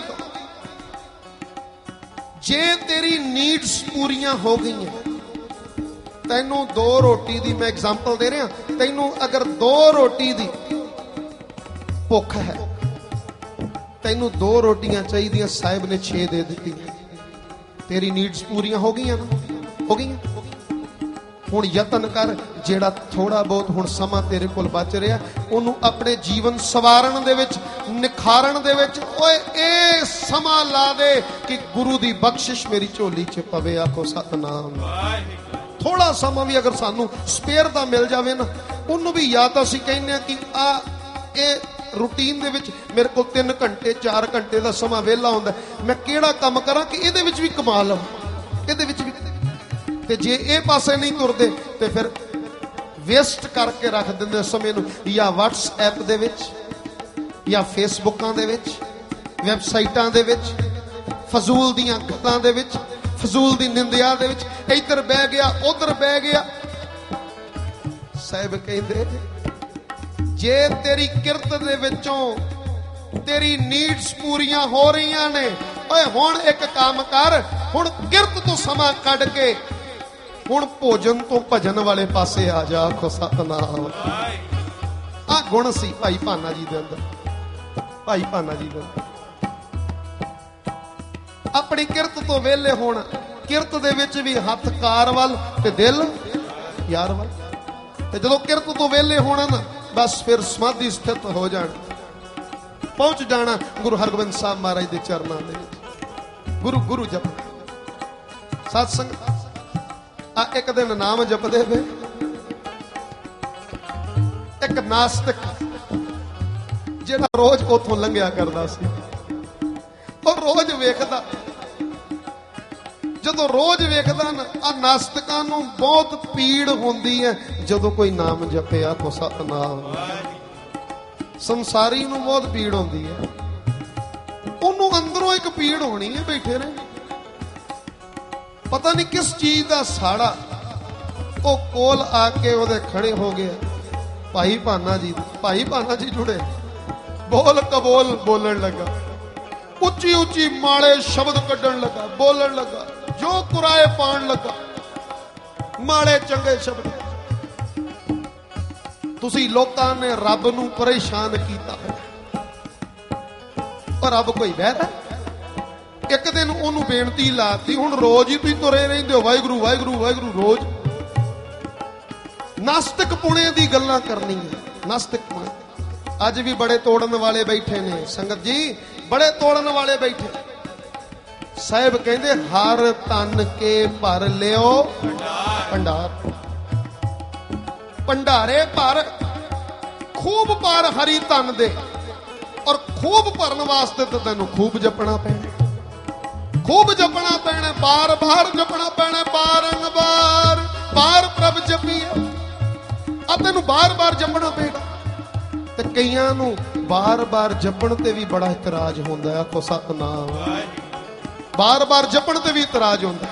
ਜੇ ਤੇਰੀ ਨੀਡਸ ਪੂਰੀਆਂ ਹੋ ਗਈਆਂ, ਤੈਨੂੰ ਦੋ ਰੋਟੀ ਦੀ, ਮੈਂ ਐਗਜ਼ਾਮਪਲ ਦੇ ਰਿਹਾ, ਤੈਨੂੰ ਅਗਰ ਦੋ ਰੋਟੀ ਦੀ ਭੁੱਖ ਹੈ, ਤੈਨੂੰ ਦੋ ਰੋਟੀਆਂ ਚਾਹੀਦੀਆਂ, ਸਾਹਿਬ ਨੇ ਛੇ ਦੇ ਦਿੱਤੀਆਂ। ਤੇਰੀ ਨੀਡਸ ਪੂਰੀਆਂ ਹੋ ਗਈਆਂ ਨਾ? ਹੋ ਗਈਆਂ। ਹੁਣ ਯਤਨ ਕਰ, ਜਿਹੜਾ ਥੋੜਾ ਬਹੁਤ ਹੁਣ ਸਮਾਂ ਤੇਰੇ ਕੋਲ ਬਚ ਰਿਹਾ, ਉਹਨੂੰ ਆਪਣੇ ਜੀਵਨ ਸਵਾਰਨ ਦੇ ਵਿੱਚ, ਨਿਖਾਰਨ ਦੇ ਵਿੱਚ ਓਏ ਇਹ ਸਮਾਂ ਲਾ ਦੇ ਕਿ ਗੁਰੂ ਦੀ ਬਖਸ਼ਿਸ਼ ਮੇਰੀ ਝੋਲੀ 'ਚ ਪਵੇ। ਆਖੋ ਸਤਿਨਾਮ। ਥੋੜਾ ਸਮਾਂ ਵੀ ਅਗਰ ਸਾਨੂੰ ਸਪੇਅਰ ਦਾ ਮਿਲ ਜਾਵੇ ਨਾ, ਉਹਨੂੰ ਵੀ ਜਾਂ ਤਾਂ ਅਸੀਂ ਕਹਿੰਦੇ ਆ ਕਿ ਆ ਇਹ ਰੂਟੀਨ ਦੇ ਵਿੱਚ ਮੇਰੇ ਕੋਲ ਤਿੰਨ ਘੰਟੇ ਚਾਰ ਘੰਟੇ ਦਾ ਸਮਾਂ ਵਿਹਲਾ ਹੁੰਦਾ, ਮੈਂ ਕਿਹੜਾ ਕੰਮ ਕਰਾਂ ਕਿ ਇਹਦੇ ਵਿੱਚ ਵੀ ਕਮਾ ਲਵਾਂ, ਇਹਦੇ ਵਿੱਚ ਵੀ। ਤੇ ਜੇ ਇਹ ਪਾਸੇ ਨਹੀਂ ਤੁਰਦੇ ਤੇ ਫਿਰ ਵੇਸਟ ਕਰਕੇ ਰੱਖ ਦਿੰਦੇ ਸਮੇਂ ਨੂੰ, ਜਾਂ WhatsApp ਦੇ ਵਿੱਚ, ਜਾਂ ਫੇਸਬੁੱਕਾਂ ਦੇ ਵਿੱਚ, ਵੈਬਸਾਈਟਾਂ ਦੇ ਵਿੱਚ, ਫਜ਼ੂਲ ਦੀਆਂ ਗੱਲਾਂ ਦੇ ਵਿੱਚ, ਫਜ਼ੂਲ ਦੀ ਨਿੰਦਿਆ ਦੇ ਵਿੱਚ। ਇੱਧਰ ਬਹਿ ਗਿਆ, ਉੱਧਰ ਬਹਿ ਗਿਆ। ਸਾਹਿਬ ਕਹਿੰਦੇ ਜੇ ਤੇਰੀ ਕਿਰਤ ਦੇ ਵਿੱਚੋਂ ਤੇਰੀ ਨੀਡਸ ਪੂਰੀਆਂ ਹੋ ਰਹੀਆਂ ਨੇ, ਓਏ ਹੁਣ ਇੱਕ ਕੰਮ ਕਰ, ਹੁਣ ਕਿਰਤ ਤੋਂ ਸਮਾਂ ਕੱਢ ਕੇ ਹੁਣ ਭੋਜਨ ਤੋਂ ਭਜਨ ਵਾਲੇ ਪਾਸੇ ਆ ਜਾ। ਆਖੋ ਸਤਿਨਾਮ। ਆਹ ਗੁਣ ਸੀ ਭਾਈ ਭਾਨਾ ਜੀ ਦੇ ਅੰਦਰ। ਭਾਈ ਭਾਨਾ ਜੀ ਦੇ ਅੰਦਰ ਆਪਣੀ ਕਿਰਤ ਤੋਂ ਵਿਹਲੇ ਹੋਣਾ। ਕਿਰਤ ਦੇ ਵਿੱਚ ਵੀ ਹੱਥ ਕਾਰ ਵੱਲ ਤੇ ਦਿਲ ਯਾਰ ਵੱਲ। ਤੇ ਜਦੋਂ ਕਿਰਤ ਤੋਂ ਵਿਹਲੇ ਹੋਣਾ ਨਾ, ਬਸ ਫਿਰ ਸਮਾਧੀ ਸਥਿਤ ਹੋ ਜਾਣਾ, ਪਹੁੰਚ ਜਾਣਾ ਗੁਰੂ ਹਰਗੋਬਿੰਦ ਸਾਹਿਬ ਮਹਾਰਾਜ ਦੇ ਚਰਨਾਂ ਦੇ ਵਿੱਚ। ਗੁਰੂ ਗੁਰੂ ਜਪ। ਸਾਧ ਸੰਗਤ ਆ ਇੱਕ ਦਿਨ ਨਾਮ ਜਪਦੇ ਵੇ, ਇੱਕ ਨਾਸਤਿਕ ਜਿਹੜਾ ਰੋਜ਼ ਉਥੋਂ ਲੰਘਿਆ ਕਰਦਾ ਸੀ, ਉਹ ਰੋਜ਼ ਵੇਖਦਾ, ਜਦੋਂ ਰੋਜ਼ ਵੇਖਦਾ ਨਾ, ਆ ਨਾਸਤਿਕਾਂ ਨੂੰ ਬਹੁਤ ਪੀੜ ਹੁੰਦੀ ਹੈ ਜਦੋਂ ਕੋਈ ਨਾਮ ਜਪੇ। ਆਖੋ ਸਤਿਨਾਮ। ਸੰਸਾਰੀ ਨੂੰ ਬਹੁਤ ਪੀੜ ਹੁੰਦੀ ਹੈ, ਉਹਨੂੰ ਅੰਦਰੋਂ ਇੱਕ ਪੀੜ ਹੋਣੀ ਹੈ, ਬੈਠੇ ਰਹੇ, ਪਤਾ ਨਹੀਂ ਕਿਸ ਚੀਜ਼ ਦਾ ਸਾੜਾ ਉਹ ਕੋਲ ਆ ਕੇ ਉਹਦੇ ਖੜੇ ਹੋ ਗਿਆ। ਭਾਈ ਭਾਨਾ ਜੀ ਭਾਈ ਭਾਨਾ ਜੀ ਜੁੜੇ, ਬੋਲ ਕਬੋਲ ਬੋਲਣ ਲੱਗਾ, ਉੱਚੀ ਉੱਚੀ ਮਾੜੇ ਸ਼ਬਦ ਕੱਢਣ ਲੱਗਾ, ਬੋਲਣ ਲੱਗਾ, ਜੋ ਕੁਰਾਏ ਪਾਣ ਲੱਗਾ, ਮਾੜੇ ਚੰਗੇ ਸ਼ਬਦ। ਤੁਸੀਂ ਲੋਕਾਂ ਨੇ ਰੱਬ ਨੂੰ ਪਰੇਸ਼ਾਨ ਕੀਤਾ ਹੋਇਆ, ਪਰ ਰੱਬ ਕੋਈ ਬਹਿਰ ਹੈ? ਇੱਕ ਦਿਨ ਉਹਨੂੰ ਬੇਨਤੀ ਲਾਤੀ, ਹੁਣ ਰੋਜ਼ ਹੀ ਤੁਸੀਂ ਤੁਰੇ ਰਹਿੰਦੇ ਹੋ ਵਾਹਿਗੁਰੂ ਵਾਹਿਗੁਰੂ ਵਾਹਿਗੁਰੂ ਰੋਜ਼। ਨਾਸਤਿਕ ਪੁਣੇ ਦੀ ਗੱਲਾਂ ਕਰਨੀਆਂ, ਨਾਸਤਿਕ ਪੁਣੇ। ਅੱਜ ਵੀ ਬੜੇ ਤੋੜਨ ਵਾਲੇ ਬੈਠੇ ਨੇ ਸੰਗਤ ਜੀ, ਬੜੇ ਤੋੜਨ ਵਾਲੇ ਬੈਠੇ। ਸਾਹਿਬ ਕਹਿੰਦੇ ਹਰ ਤਨ ਕੇ ਭਰ ਲਿਓ ਭੰਡਾਰ, ਭੰਡਾਰੇ ਭਰ, ਖੂਬ ਭਰ ਹਰੀ ਤਨ ਦੇ। ਔਰ ਖੂਬ ਭਰਨ ਵਾਸਤੇ ਤਾਂ ਤੈਨੂੰ ਖੂਬ ਜਪਣਾ ਪੈਣਾ, ਖੂਬ ਜਪਣਾ ਪੈਣਾ, ਬਾਰ ਬਾਰ ਜਪਣਾ ਪੈਣਾ, ਬਾਰੰਬਾਰ ਬਾਰ ਪ੍ਰਭ ਜਪੀਏ। ਆ ਤੈਨੂੰ ਬਾਰ ਬਾਰ ਜਪਣਾ ਪੈਣਾ। ਤੇ ਕਈਆਂ ਨੂੰ ਬਾਰ ਬਾਰ ਜਪਣ ਤੇ ਵੀ ਬੜਾ ਇਤਰਾਜ਼ ਹੁੰਦਾ ਹੈ। ਆਖੋ ਸਤਨਾਮ। ਬਾਰ ਬਾਰ ਜਪਣ ਤੇ ਵੀ ਇਤਰਾਜ਼ ਹੁੰਦਾ।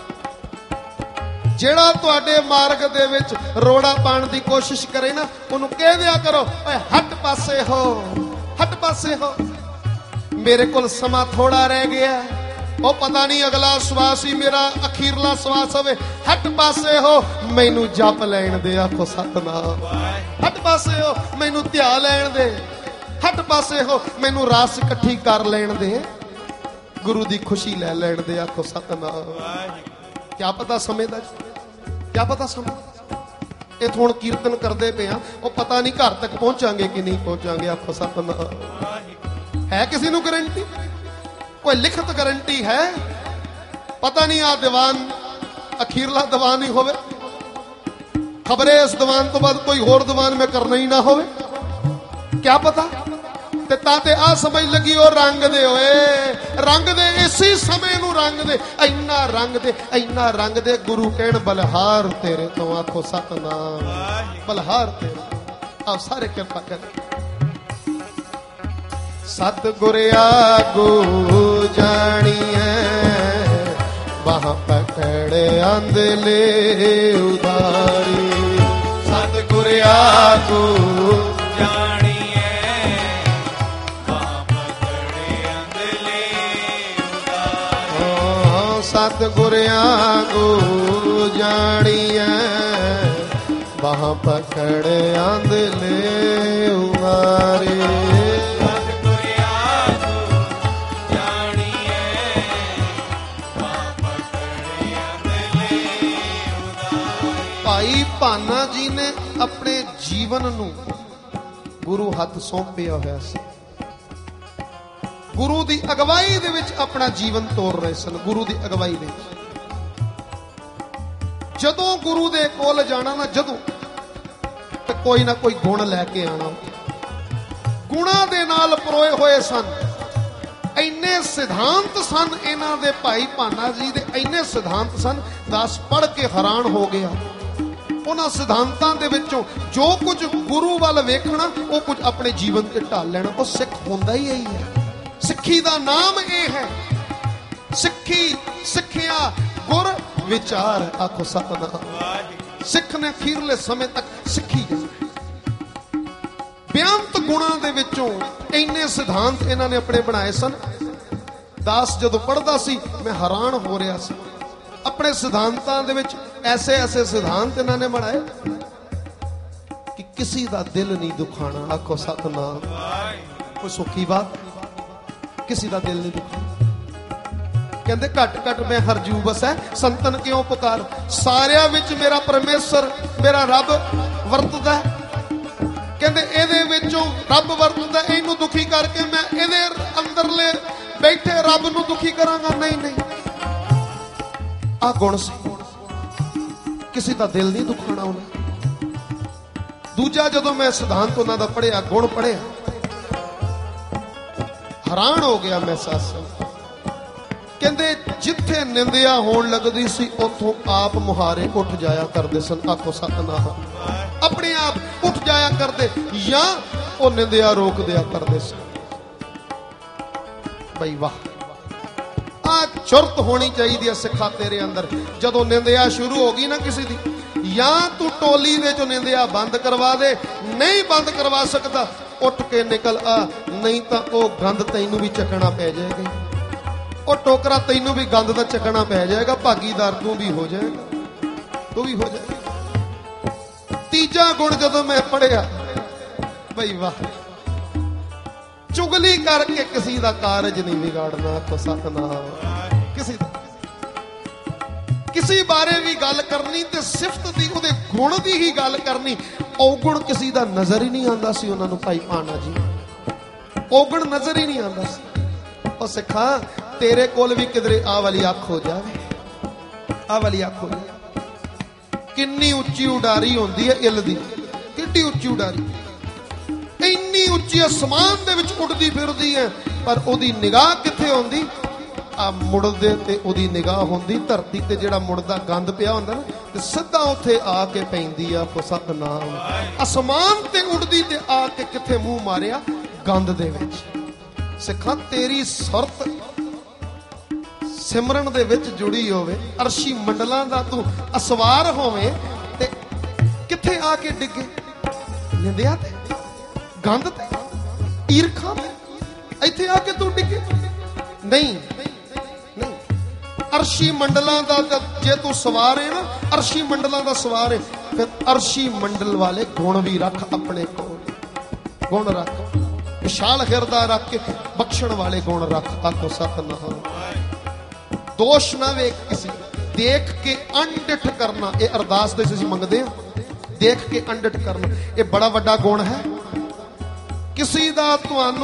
ਜਿਹੜਾ ਤੁਹਾਡੇ ਮਾਰਗ ਦੇ ਵਿੱਚ ਰੋੜਾ ਪਾਉਣ ਦੀ ਕੋਸ਼ਿਸ਼ ਕਰੇ ਨਾ, ਉਹਨੂੰ ਕਹਿ ਦਿਆ ਕਰੋ, ਓਏ ਹਟ ਪਾਸੇ ਹੋ, ਹਟ ਪਾਸੇ ਹੋ, ਮੇਰੇ ਕੋਲ ਸਮਾਂ ਥੋੜਾ ਰਹਿ ਗਿਆ, ਉਹ ਪਤਾ ਨਹੀਂ ਅਗਲਾ ਸਵਾਸ ਹੀ ਮੇਰਾ ਅਖੀਰਲਾ ਸਵਾਸ ਹੋਵੇ। ਹਟ ਪਾਸੇ ਹੋ, ਮੈਨੂੰ ਜਪ ਲੈਣ ਦੇ। ਆਖੋ ਸਤਨਾਮ। ਹਟ ਪਾਸੇ ਹੋ, ਮੈਨੂੰ ਧਿਆ ਲੈਣ ਦੇ। ਹਟ ਪਾਸੇ ਹੋ, ਮੈਨੂੰ ਰਸ ਇਕੱਠੀ ਕਰ ਲੈਣ ਦੇ, ਗੁਰੂ ਦੀ ਖੁਸ਼ੀ ਲੈ ਲੈਣ ਦੇ। ਆਖੋ ਸਤਨਾਮ। ਕਿਆ ਪਤਾ ਸਮੇਂ ਦਾ, ਕਿਆ ਪਤਾ ਸਮੇਂ। ਇਹ ਹੁਣ ਕੀਰਤਨ ਕਰਦੇ ਪਏ ਆ, ਉਹ ਪਤਾ ਨਹੀਂ ਘਰ ਤੱਕ ਪਹੁੰਚਾਂਗੇ ਕਿ ਨਹੀਂ ਪਹੁੰਚਾਂਗੇ। ਆਖੋ ਸਤਨਾਮ। ਹੈ ਕਿਸੇ ਨੂੰ ਗਰੰਟੀ? ਕੋਈ ਲਿਖਤ ਗਰੰਟੀ ਹੈ? ਪਤਾ ਨਹੀਂ ਆ ਦੀਵਾਨ ਅਖੀਰਲਾ ਦੀਵਾਨ ਹੀ ਹੋਵੇ, ਖਬਰੇ ਇਸ ਦੀਵਾਨ ਤੋਂ ਬਾਅਦ ਕੋਈ ਹੋਰ ਦੀਵਾਨ ਮੈਂ ਕਰਨਾ ਹੀ ਨਾ ਹੋਵੇ, ਕਿਆ ਪਤਾ। ਤੇ ਤਾਂ ਤੇ ਆ ਸਮਝ ਲੱਗੀ ਉਹ ਰੰਗ ਦੇ, ਓਏ ਰੰਗ ਦੇ, ਇਸੇ ਸਮੇਂ ਨੂੰ ਰੰਗ ਦੇ, ਇੰਨਾ ਰੰਗ ਦੇ, ਇੰਨਾ ਰੰਗ ਦੇ। ਗੁਰੂ ਕਹਿਣ ਬਲਹਾਰ ਤੇਰੇ ਤੋਂ। ਆਖੋ ਸਤਨਾਮ। ਬਲਹਾਰ ਤੇਰੇ। ਆਓ ਸਾਰੇ ਕਿਰਪਾ ਕਰ। ਸਤਿਗੁਰ ਆਗੂ ਜਾਣੀਐ, ਬਾਹ ਪਕੜ ਅੰਧਲੇ ਉਦਾਰੀ। ਸਤਿਗੁਰ ਆਗੂ ਜਾਣੀਐ, ਬਾਹ ਪਕੜ ਅੰਧਲੇ ਉਦਾਰੀ। ਸਤਿਗੁਰ ਆਗੂ ਜਾਣੀਐ, ਬਾਹ ਪਕੜ ਅੰਧਲੇ ਉਦਾਰੀ। ਭਾਈ ਭਾਨਾ ਜੀ ਨੇ ਆਪਣੇ ਜੀਵਨ ਨੂੰ ਗੁਰੂ ਹੱਥ ਸੌਂਪਿਆ ਹੋਇਆ ਸੀ। ਗੁਰੂ ਦੀ ਅਗਵਾਈ ਦੇ ਵਿੱਚ ਆਪਣਾ ਜੀਵਨ ਤੋਰ ਰਹੇ ਸਨ। ਗੁਰੂ ਦੀ ਅਗਵਾਈ ਦੇ ਵਿੱਚ ਜਦੋਂ ਗੁਰੂ ਦੇ ਕੋਲ ਜਾਣਾ ਨਾ, ਜਦੋਂ ਤੇ ਕੋਈ ਨਾ ਕੋਈ ਗੁਣ ਲੈ ਕੇ ਆਣਾ। ਗੁਣਾਂ ਦੇ ਨਾਲ ਪਰੋਏ ਹੋਏ ਸਨ। ਇੰਨੇ ਸਿਧਾਂਤ ਸਨ ਇਹਨਾਂ ਦੇ, ਭਾਈ ਭਾਨਾ ਜੀ ਦੇ ਇੰਨੇ ਸਿਧਾਂਤ ਸਨ, ਦਸ ਪੜ੍ਹ ਕੇ ਹੈਰਾਨ ਹੋ ਗਿਆ। ਉਹਨਾਂ ਸਿਧਾਂਤਾਂ ਦੇ ਵਿੱਚੋਂ ਜੋ ਕੁਝ ਗੁਰੂ ਵੱਲ ਵੇਖਣਾ, ਉਹ ਕੁਝ ਆਪਣੇ ਜੀਵਨ ਤੇ ਢਾਲ ਲੈਣਾ। ਉਹ ਸਿੱਖ ਹੁੰਦਾ ਹੀ ਇਹੀ ਹੈ। ਸਿੱਖੀ ਦਾ ਨਾਮ ਇਹ ਹੈ। ਸਿੱਖੀ, ਸਿੱਖਿਆ, ਗੁਰ ਵਿਚਾਰ। ਆਖੋ ਸਤਨਾਮ। ਸਿੱਖ ਨੇ ਅਖੀਰਲੇ ਸਮੇਂ ਤੱਕ ਸਿੱਖੀ ਜਾਣਾ। ਬੇਅੰਤ ਗੁਣਾਂ ਦੇ ਵਿੱਚੋਂ ਇੰਨੇ ਸਿਧਾਂਤ ਇਹਨਾਂ ਨੇ ਆਪਣੇ ਬਣਾਏ ਸਨ। ਦਾਸ ਜਦੋਂ ਪੜ੍ਹਦਾ ਸੀ, ਮੈਂ ਹੈਰਾਨ ਹੋ ਰਿਹਾ ਸੀ। ਆਪਣੇ ਸਿਧਾਂਤਾਂ ਦੇ ਵਿੱਚ ਐਸੇ ਐਸੇ ਸਿਧਾਂਤ ਇਹਨਾਂ ਨੇ ਬਣਾਏ ਕਿ ਕਿਸੇ ਦਾ ਦਿਲ ਨਹੀਂ ਦੁਖਾਣਾ। ਆਖੋ ਸਤਨਾਮ। ਕੋਈ ਸੁੱਖੀ ਬਾਤ, ਕਿਸੇ ਦਾ ਦਿਲ ਨਹੀਂ ਦੁਖਾਣਾ। ਕਹਿੰਦੇ ਘਟ ਘਟ ਮੈਂ ਹਰਜੂ ਬਸੈ, ਸੰਤਨ ਕਿਉਂ ਪੁਕਾਰ। ਸਾਰਿਆਂ ਵਿੱਚ ਮੇਰਾ ਪਰਮੇਸ਼ਰ, ਮੇਰਾ ਰੱਬ ਵਰਤਦਾ। ਕਹਿੰਦੇ ਇਹਦੇ ਵਿੱਚੋਂ ਰੱਬ ਵਰਤਦਾ, ਇਹਨੂੰ ਦੁਖੀ ਕਰਕੇ ਮੈਂ ਇਹਦੇ ਅੰਦਰਲੇ ਬੈਠੇ ਰੱਬ ਨੂੰ ਦੁਖੀ ਕਰਾਂਗਾ। ਨਹੀਂ ਨਹੀਂ, ਆ ਗੁਣ ਸੀ। ਕਿਸੇ ਦਾ ਦਿਲ ਨਹੀਂ ਦੁਖਾਣਾ ਉਹਨੇ। ਦੂਜਾ, ਜਦੋਂ ਮੈਂ ਸਿਧਾਂਤ ਉਹਨਾਂ ਦਾ ਪੜ੍ਹਿਆ, ਗੁਣ ਪੜ੍ਹਿਆ, ਹੈਰਾਨ ਹੋ ਗਿਆ ਮੈਂ ਸੱਸ। ਕਹਿੰਦੇ ਜਿੱਥੇ ਨਿੰਦਿਆ ਹੋਣ ਲੱਗਦੀ ਸੀ, ਉੱਥੋਂ ਆਪ ਮੁਹਾਰੇ ਉੱਠ ਜਾਇਆ ਕਰਦੇ ਸਨ। ਆਖੋ ਸਤਨਾਮ। ਆਪਣੇ ਆਪ ਉੱਠ ਜਾਇਆ ਕਰਦੇ, ਜਾਂ ਉਹ ਨਿੰਦਿਆ ਰੋਕ ਦਿਆ ਕਰਦੇ ਸਨ। ਬਈ ਵਾਹ, ਆ ਚੁਰਤ ਹੋਣੀ ਚਾਹੀਦੀ ਹੈ ਸਿੱਖਾ ਤੇਰੇ ਅੰਦਰ। ਜਦੋਂ ਨਿੰਦਿਆ ਸ਼ੁਰੂ ਹੋ ਗਈ ਨਾ ਕਿਸੇ ਦੀ, या तू टोली दे चो निंदिया बंद करवा दे, नहीं बंद करवा सकता उठ के निकल आ, नहीं तो वो गंद तैनू भी चकना पै जाएगा, वो टोकरा तैनू भी गंद का चकना पै जाएगा, भागीदार तू भी हो जाएगा, तू भी हो जाएगा। तीजा गुण जदों मैं पढ़िया बई वाह, चुगली करके किसी का कारज नहीं बिगाड़ना, तो सतनाम किसी किसी बारे भी गल करनी ते सिफत दी उहदे गुण दी ही गल करनी, औगुण किसी दा नजर ही नहीं आंदा सी उन्हां नूं। भाई भाना जी औगुण नजर ही नहीं आंदा सी। ओ सिखा तेरे कोल भी किधरे आ वाली अख हो जावे, आ वाली अख हो जावे, किन्नी उच्ची उडारी होंदी है इल दी, किड्डी उच्ची उडारी, इन्नी उच्ची आसमान दे विच उड़दी फिरदी है, पर ओदी निगाह किथे होंदी, आ मुड़दे ते ओदी निगाह होंदी धरती ते जेड़ा मुड़दा गंद पिया होंदा ना, ते सीधा उत्थे आके पैंदी आ। सतनाम आसमान ते उड़दी ते आके किथे मुंह मारिया गंद दे विच। सिखा तेरी सुरत सिमरन दे विच जुड़ी होवे, अरशी मंडलां दा तू असवार होवे ते किथे आके डिगे, निंदिया ते गंद ते ईरखा ते इत्थे आके तू डिगे, नहीं नहीं। अरशी मंडलां दा जे तू सवार है ना, अरशी मंडलां दा सवार है, फिर अरशी मंडल वाले गुण भी रख अपने कोल, गुण रख, विशाल हिरदा रख के बख्शण वाले गुण रख। आखो सतनाम। दोष ना वेख किसी, देख के अनडिठ करना, ये अरदास दे असीं मंगदे हां, देख के अनडिठ करना, ये बड़ा वड्डा गुण है। किसी दा तुहानू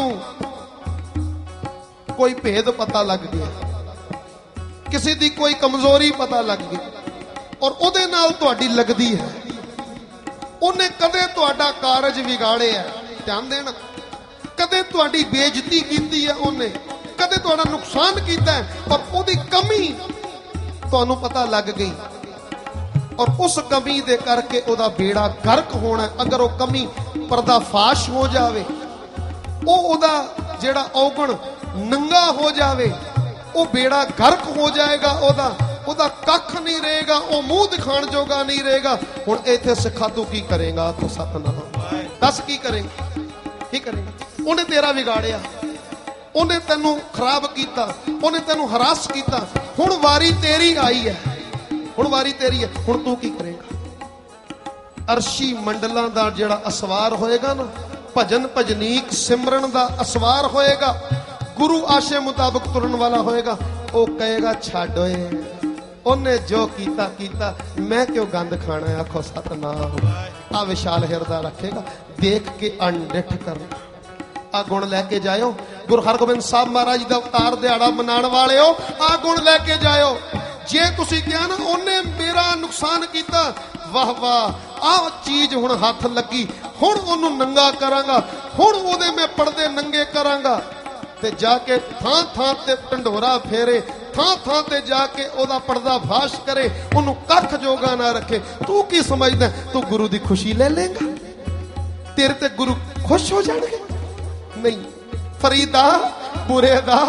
कोई भेद पता लग गया, किसी दी कोई कमजोरी पता लग गई और उहदे नाल तुहाडी लगदी है, उन्हें कदे तुहाडा कारज बिगाड़िया, ध्यान देना, कदे तुहाडी बेइज्जती कीती है, उन्हें कदे तुहाडा नुकसान कीता है, और उहदी कमी तुहानू पता लग गई और उस कमी दे करके उहदा बेड़ा गर्क होना। अगर वो कमी पर्दाफाश हो जावे, ओ उहदा जेड़ा औगण नंगा हो जावे, वो बेड़ा गर्क हो जाएगा, ओदा ओदा कख नहीं रहेगा, वो मुंह दिखाण जोगा नहीं रहेगा। हुण इत्थे सिखा तू की करेगा, तो सतनाम दस की करेगा, की करेगा। उन्हें तेरा बिगाड़िया, उन्हें तेनू खराब किया, उन्हें तेनू हरास किया, हुण वारी तेरी आई है, हुण वारी तेरी है, हुण तू की करेगा। अरशी मंडलां दा जेड़ा असवार होएगा ना, भजन भजनीक सिमरन दा असवार होएगा, गुरु आशे मुताबिक तुरन वाला होएगा, वो कहेगा छड्ड ओए, उन्हें जो कीता कीता, मैं क्यों गंद खाना है। आखो सतनाम। आ विशाल हिरदा रखेगा, देख के अनडिठ करना। आ गुण लैके जाओ, गुरु हरगोबिंद साहब महाराज दा अवतार दिहाड़ा मनाण वाले हो, आ गुण लैके जाओ। जे तुसी कहा ना उन्हें मेरा नुकसान किया, वाह वाह, आ चीज हुण हथ लगी, हुण ओनू नंगा करांगा, हुण ओदे मैं पर्दे नंगे करांगा, ते जाके थां थां ते ढंडोरा फेरे, थां थां ते जाके ओदा पर्दा फाश करे, ओनू कख जोगा ना रखे। तू की समझदा, तू गुरु दी खुशी ले लेगा, तेरे ते गुरु खुश हो जाणगे? नहीं। फरीदा बुरे दा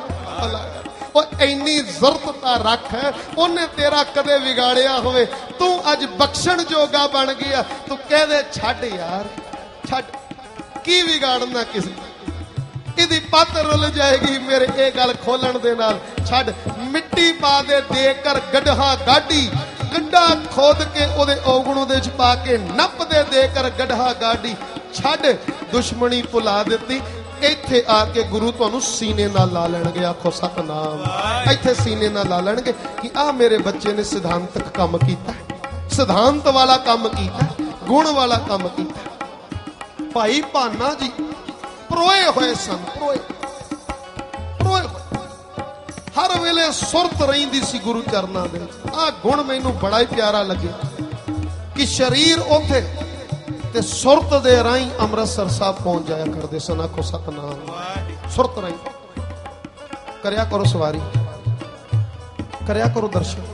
इन्नी जरूरत रख है, उन्हें तेरा कदे बिगाड़िया होवे, तू अज बख्शण जोगा बन गया, तू कह दे छड्ड यार छड्ड, की बिगाड़ना किसी, इहदी पत रुल जाएगी मेरे ये गल खोलण दे नाल। छड्ड, मिट्टी पा दे देकर गड्ढा गाड़ी, गड्ढा खोद के ओदे औगणों दे विच पा के नप दे देकर गड्ढा गाड़ी, छड्ड दुश्मनी भुला दित्ती। इत्थे आके गुरु तुहानू सीने नाल ला लैणगे। आखो सतनाम। इत्थे सीने नाल ला लैणगे कि आ मेरे बच्चे ने सिद्धांतक काम कीता, सिद्धांत वाला काम कीता, गुण वाला काम कीता। भाई भाना जी परोए होए सन, परोए परोए हर वेले सुरत रहिंदी सी गुरु चरनां दे। आ गुण मैनू बड़ा ही प्यारा लगे कि शरीर उथे ते सुरत दे राही अमृतसर साहब पहुंच जाया करदे सन। आखो सतनाम। सुरत राही करया करो सवारी, करया करो दर्शन।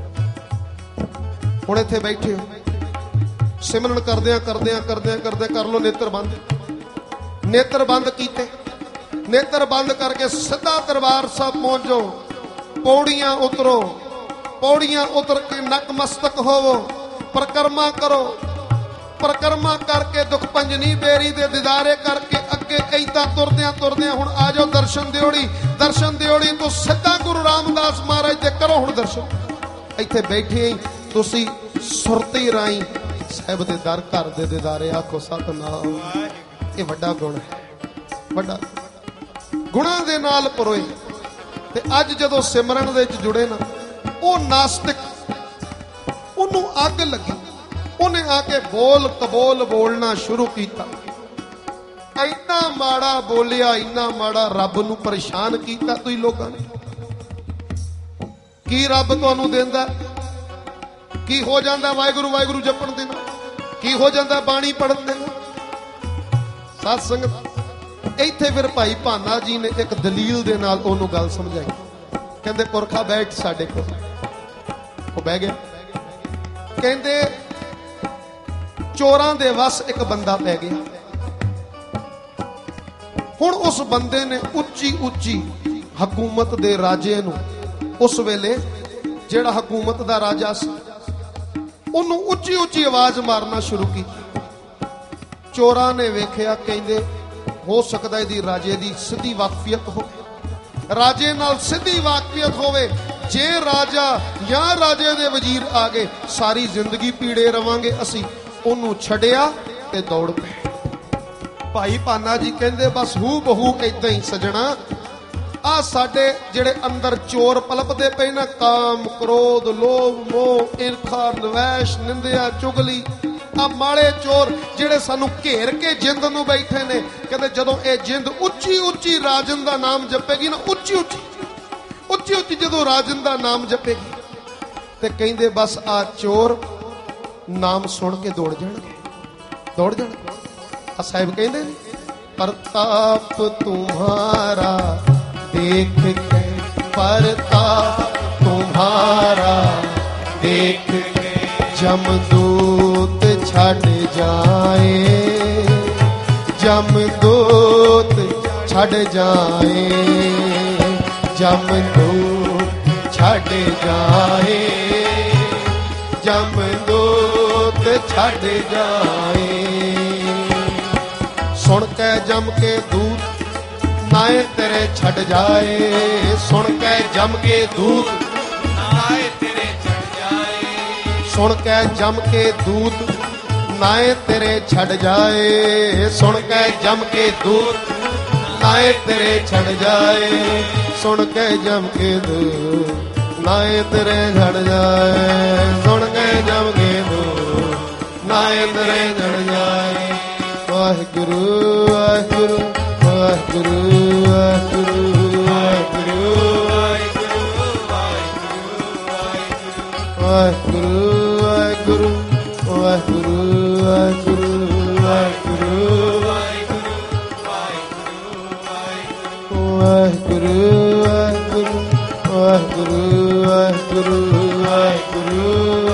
हुण इत्थे बैठे हो, सिमरन करदियां करदियां करदियां करदे कर लो नेत्र बंद, नेत्र बंद कीते, नेत्र बंद करके सीधा दरबार साहब पहुंच जाओ। पौड़ियां उतरो, पौड़ियां उतर के नक मस्तक होवो, परिक्रमा करो, परिक्रमा करके दुख पंजनी बेरी दे दीदारे करके अगे इदा तुरदियां तुरदियां हुण आ जाओ दर्शन दियोड़ी। दर्शन दियोड़ी तो सीधा गुरु रामदास महाराज दे करो हुण दर्शन। इत्थे बैठे ही तुसी सुरती राई साहिब दे दर घर दे दीदारे। आखो सतनाम। ये वड्डा गुण है, वड्डा गुणां दे नाल परोए। ते अज जदों सिमरन दे विच जुड़े ना, वो नास्तिक उन्होंने अग लगी, उन्हें आके बोल कबोल बोलना शुरू किया। इन्ना माड़ा बोलिया, इन्ना माड़ा रब नूं परेशान किया तुसीं लोकां ने। की रब तुहानूं देंदा? की हो जाता वाहिगुरू वाहिगुरू जपण दे नाल? की हो जाता बाणी पढ़न दे नाल? साध संगत इत्थे फिर भाई भाना जी ने एक दलील दे नाल ओनू गल समझाई। कहंदे पुरखा बैठ साडे कोल। वो बह गया। कहंदे चोरां दे वस एक बंदा पै गया। हुण उस बंदे ने उच्ची उच्ची हकूमत दे राजे नूं, उस वेले जेड़ा हकूमत दा राजा सी, उन्होंने उच्ची उच्ची आवाज मारना शुरू की। चोरां ने वेखिया, कहंदे हो सकदा इहदी राजे दी सीधी वाकफियत हो, राजे नाल सीधी वाकफियत होवे। जे राजा या राजे दे वजीर आ गए सारी जिंदगी पीड़े रवांगे असी। उन्होंने छड़िया ते दौड़ पे। भाई भाना जी कहंदे बस हू बहू इदां ही सजना आ साडे जेड़े अंदर चोर पलपदे पे ना, काम क्रोध लोभ मोह ईर्खा नवैश निंदिया चुगली, आ माड़े चोर जेड़े सानू घेर के जिंद नूं बैठे ने। कहंदे जदों ए जिंद उच्ची उच्ची राजन दा नाम जपेगी ना, उच्ची उच्ची उच्ची उच्ची जदों राजन दा नाम जपेगी, ते कहंदे बस आ चोर नाम सुन के दौड़ जाणगे, दौड़ जाणगे। आ साहिब कहंदे प्रताप तुम्हारा देख के, प्रताप तुम्हारा देख के जमदूत छड़ जाए, जमदूत छड़ जाए, जमदूत छड़ जाए, जमदूत छड़ जाए। सुन के जम के दूत नाए तेरे छड़ जाए, सुन के जम के दूत नाए तेरे छड़ जाए, सुन के जम के दूत नाए तेरे छड़ जाए, सुन के जम के दूत नाए तेरे छड़ जाए, सुन के जम के दूत नाए तेरे छड़ जाए, सुन के जम के दूत नाए तेरे छड़ जाए। वाहिगुरू वाहिगुरू वाहिगुरू वाहिगुरू वाहिगुरू वाहिगुरू वाहिगुरू वाहिगुरू वाहिगुरू वाहिगुरू वाहिगुरू वाहिगुरू वाहिगुरू वाहिगुरू।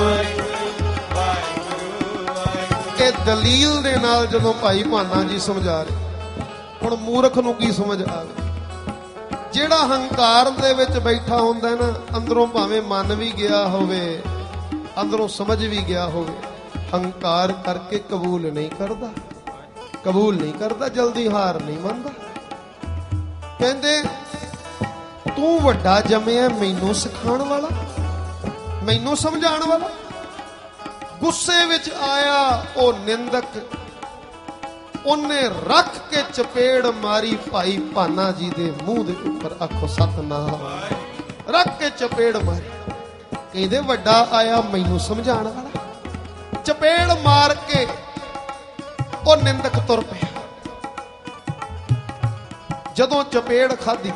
ये दलील दे नाल जदों भाई भाना जी समझा रहे, हुण मूर्ख नूं की समझ आवे? जेड़ा हंकार दे विच बैठा हुंदा ना, अंदरों भावें मन भी गया होवे, अंदरों समझ भी गया होवे, हंकार करके कबूल नहीं करदा, कबूल नहीं करदा, जल्दी हार नहीं मनदा। कहंदे तू वड्डा जम्मिया मैनू सिखाण वाला, मैनू समझाण वाला। गुस्से विच आया ओ निंदक, उन्हें रख के चपेड़ मारी भाई भाना जी दे मुंह दे ऊपर। आखो सतनाम। रख के चपेड़ मारी, कहंदे वड्डा आया मैनू समझाण वाला। चपेड़ मार के ओ निंदक तुर पिया। जदों चपेड़ खाधी,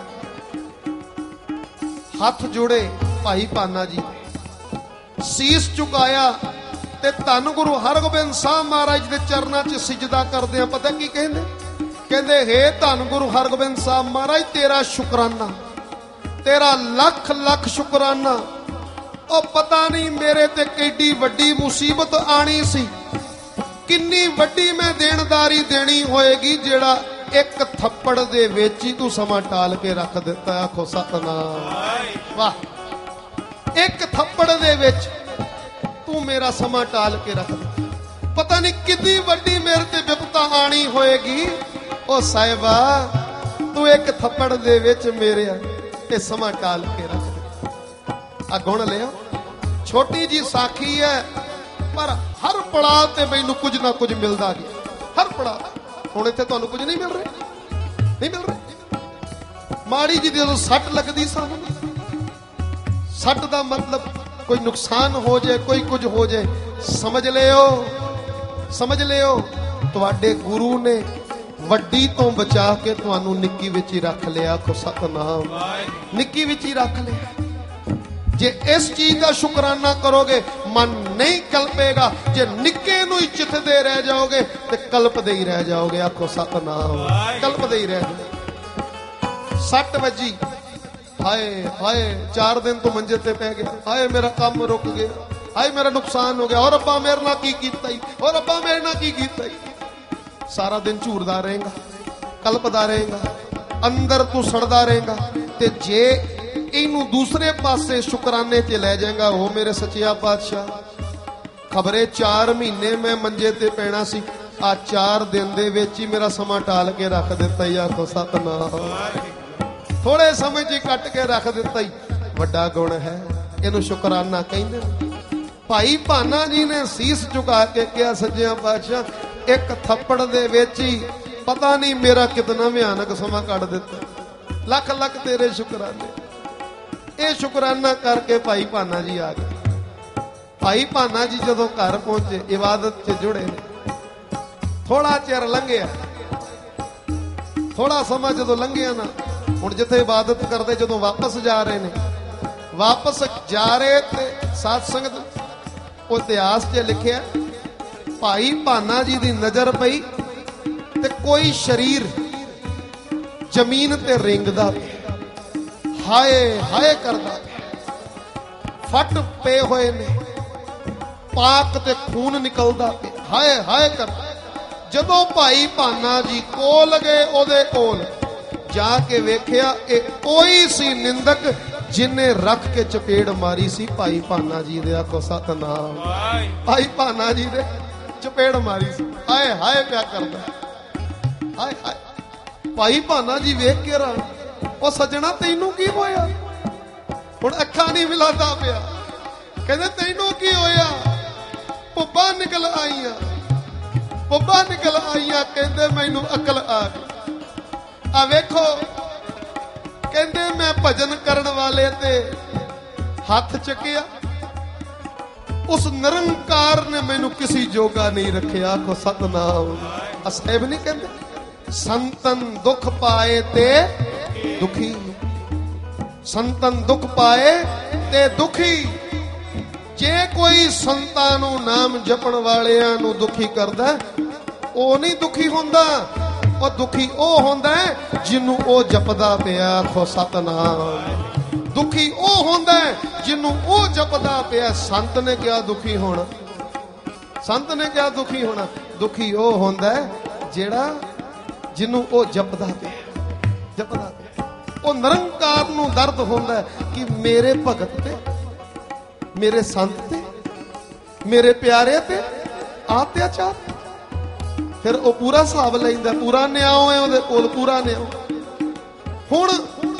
हथ जुड़े भाई भाना जी, सीस चुकाया ते धन गुरु हरगोबिंद साहब महाराज दे चरनां च सिजदा करदे आ। पता की कहंदे? कहंदे हे धन गुरु हरगोबिंद साहब महाराज तेरा शुकराना, तेरा लख लख शुकराना। ओ पता नहीं मेरे ते केडी वड्डी मुसीबत आनी सी, किन्नी वड्डी मैं देनदारी देनी होएगी, जेड़ा एक थप्पड़ दे विच ही तू समा टाल के रख दिता। आखो सतनाम। वाह। एक थप्पड़ दे विच तू मेरा समा टाल के रख दे। पता नहीं कितनी वड्डी मेरे ते विपता आनी होएगी। ओ साहिबा तू एक थप्पड़ दे विच मेरे ते समा टाल के रख दे। आ गुण लियो, छोटी जी साखी है पर हर पड़ाव ते मैनू कुछ ना कुछ मिलता गया। हर पड़ाव हुण इत्थे तुहानू कुछ नहीं मिल रहा, नहीं मिल रहा। माड़ी जी जदों सट लगदी सानू, सट दा मतलब कोई नुकसान हो जाए, कोई कुछ हो जाए, समझ लियो समझ लियो तुहाडे गुरु ने वड्डी तो बचा के तुहानू निक्की विच ही रख लिया। आखो सतनाम, निक्की विच ही रख लिया। जे इस चीज का शुकराना करोगे मन नहीं कल्पेगा। जे निक्के नू ही चिथदे रह जाओगे तो कल्पदे ही रह जाओगे। आखो सतनाम, कल्पदे ही रह जाओगे। सट वजी, हाय हाय चार दिन तो मंजे ते पै गया, हाय मेरा काम रुक गया, हाय मेरा नुकसान हो गया, और रब्बा मेरे नाल की कीता ही, और रब्बा मेरे नाल की कीता ही। सारा दिन झूरदा रहेगा, कल्पदा रहेगा, अंदर तू सड़दा रहेगा। ते जे इनू दूसरे पासे शुकराने च ले जाएगा, हो मेरे सचिया पातशाह खबरे चार महीने मैं मंजे ते पैना सी, आ चार दिन दे विच ही मेरा समा टाल के रख दिता ही। आखो सतनाम, थोड़े समय च कट के रख दिता ही। वड्डा गुण है, इनू शुकराना कहंदे। भाई भाना जी ने सीस झुका के कहा, सज्जिया पातशाह एक थप्पड़ दे विच ही पता नहीं मेरा कितना भयानक समा कट दिता। लख लख तेरे शुकराने। ये शुकराना करके भाई भाना जी आ गए। भाई भाना जी जदों घर पहुंचे, इबादत च जुड़े ने। थोड़ा चिर लंघिया, थोड़ा समा जदों लंघिया ना, हुण जिथे इबादत करते जदों वापस जा रहे ने, वापस जा रहे ते साध संगत वो इतिहास च लिखिया, भाई भाना जी दी नजर पई ते कोई शरीर जमीन ते रेंगदा, हाय हाय करदा, फट पे होए ने, पाक ते खून निकलदा, हाय हाय करदा। जदों भाई भाना जी कोल गए, ओदे कोल जाके वेख्या एक कोई सी निंदक जिन्हें रख के चपेड़ मारी सी भाई भाना जी दे। आखो सतनाम, भाई भाना जी दे चपेड़ मारी सी, हाय हाय क्या करदा, हाय हाय। भाई भाना जी वेख के रा, ओ सजना तैनू की होया? हुण अखा नहीं मिलादा पिया। कहंदे तैनू की होया? पुब्बा निकल आईयां, पुब्बा निकल आईयां। कहंदे मैनू अकल आ गई। आ वेखो, कहंदे मैं भजन करन वाले ते हाथ चकिया, उस निरंकार ने मैनू किसी जोगा नहीं रखिया। आखो सतनाम। साहिब नहीं कहंदे संतन दुख पाए ते दुखी, संतन दुख पाए ते दुखी। जे कोई संतां नू नाम जपण वालियां नू दुखी करदा, ओ नहीं दुखी हुंदा, ओ दुखी ओ हुंदा है जिन्नू ओ जपदा पिया। आखो सतनाम। दुखी ओ हुंदा है जिन्नू ओ जपदा पिया। संत ने क्या दुखी होना? संत ने क्या दुखी होना? दुखी ओ हुंदा है जेड़ा जिन्नू ओ जपदा पिया, जपदा पिया। ओ निरंकार नू दर्द हुंदा है कि मेरे भगत ते, मेरे संत ते, मेरे प्यारे ते अत्याचार। फिर वो पूरा हिसाब लैंदा, पूरा न्याओ है उहदे कोल, पूरा न्याओ। हुण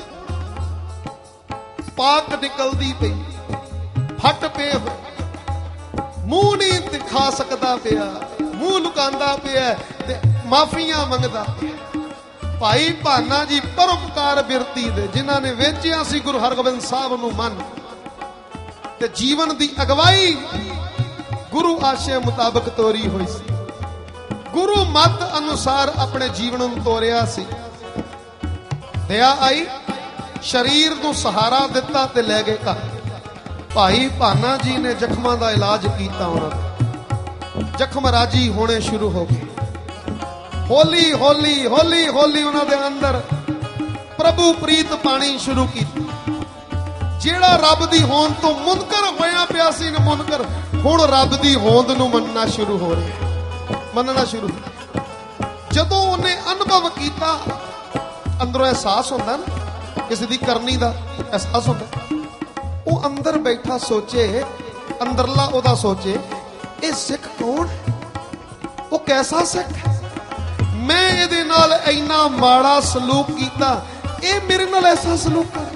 पाक निकलदी पई, फट पे मूंह नहीं दिखा सकदा पिया, मूंह लुकांदा पिया ते माफियां मंगदा पिया। भाई भाना जी परोपकार बिरती दे, जिन्हां ने वेचिया सी गुरु हरगोबिंद साहब नू मन ते जीवन दी अगवाई गुरु आशे मुताबिक तोरी हुई सी। गुरु मत अनुसार अपने जीवन नूं तोरिया सी। दया आई, शरीर नूं सहारा दिता ते लै गए घर। भाई भाना जी ने जख्मां दा इलाज कीता, उन्हां दे जख्म राजी होने शुरू हो गए। होली होली होली होली उन्हां दे अंदर प्रभु प्रीत पानी शुरू की। जेड़ा रब दी होंद तो मुनकर होया पिया सी ने मुनकर, हुण रब दी होंद नूं मनना शुरू हो रहा, मनना शुरू। जदों उन्हें अनुभव किया, अंदरों एहसास होंदा ना किसी दी करनी दा एहसास होंदा, वो अंदर बैठा सोचे अंदरला ओदा सोचे ये सिख कौन है, वो कैसा सिख है, मैं इहदे नाल इन्ना माड़ा सलूक कीता, ये मेरे नाल ऐसा सलूक कर,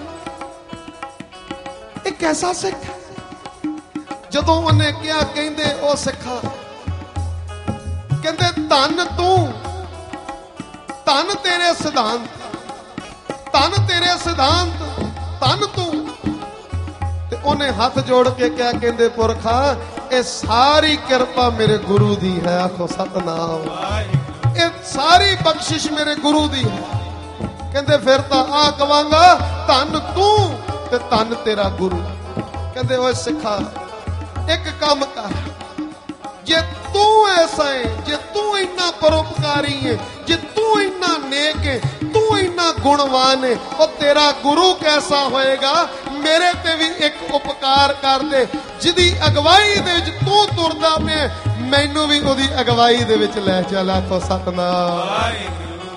ये कैसा सिख है। जदों उन्हें क्या कहंदे ओ सिखा, कहंदे धन तू, धन तेरे सिद्धांत, धन तेरे सिद्धांत, धन तू। ते उन्हें हाथ जोड़ के क्या कहंदे पुरखा, ये सारी किरपा मेरे गुरु दी है। आखो सतनाम, ये सारी बख्शिश मेरे गुरु दी है। कहंदे फिर तां आ कवांगा धन तू ते धन तेरा गुरु। कहंदे ओए सिखा एक काम कर, जे तू ऐसा है, जे तू इन्ना परोपकारी है, जे तू इन्ना नेक है, तू इन्ना गुणवान है, और तेरा गुरु कैसा होएगा। मेरे ते भी एक उपकार कर दे, जिदी अगवाई दे विच तू तुरदा पे, मैनू भी उदी अगवाई दे विच लै चल। आखो सतनाम।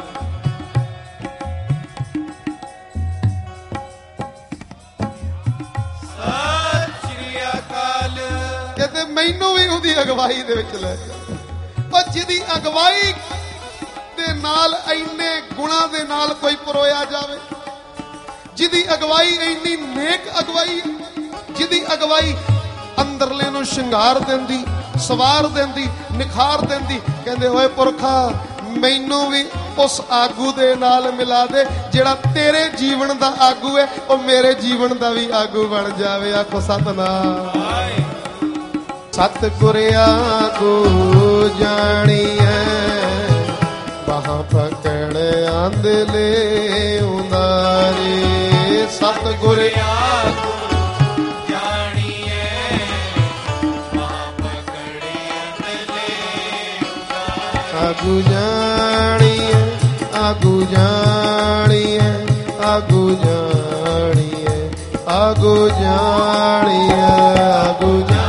कहते मैनू भी उदी अगवाई दे विच लै चल। और जिदी अगवाई दे नाल इन्ने गुणा दे नाल कोई परोया जावे, जिदी अगवाई इन्नी नेक अगवाई, जिदी अगवाई अंदरले नूं शंगार देंदी, सवार देंदी, निखार देंदी। कहंदे ओए पुरखा मैनू भी उस आगू दे नाल मिला दे जेड़ा तेरे जीवन दा आगू है, और मेरे जीवन दा भी आगू बन जावे। आखो सतनाम। सतगुर आगू जानिए, बाहां पकड़ आंदले उंदारे। सतगुर आगू जानिए, बाहां पकड़ आंदले उंदारे। आगू जानिए, आगू जानिए, आगू जानिए, आगू जानिए, आगू जानिए,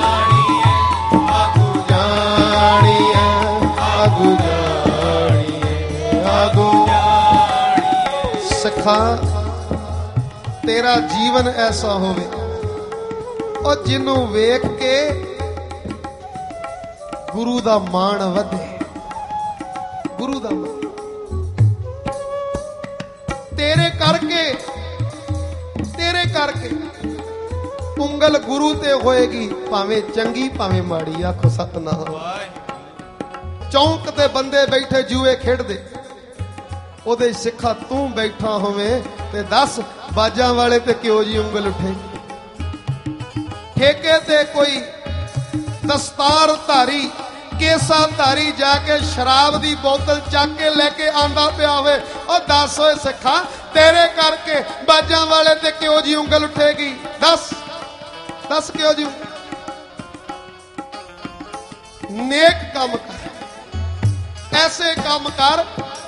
सिखा तेरा जीवन ऐसा होवे और जिन्हों वेख के गुरु दा मान वधे। गुरु दा मान तेरे करके, तेरे करके उंगल गुरु ते होएगी, भावें चंगी भावें माड़ी। आखो सतनाम। चौंक ते बंदे बैठे जुए खेडदे, ओदे सिखा तू बैठा होवे ते दस बाजां वाले ते क्यों जी उंगल उठे। ठेके ते कोई दस्तार धारी, केसा धारी जाके शराब दी बोतल चक के लेके आंदा पिया होवे, और दस होए सिखा तेरे करके बाजां वाले ते क्यों जी उंगल उठेगी। दस दस क्यों जी। नेक काम कर, ऐसे काम कर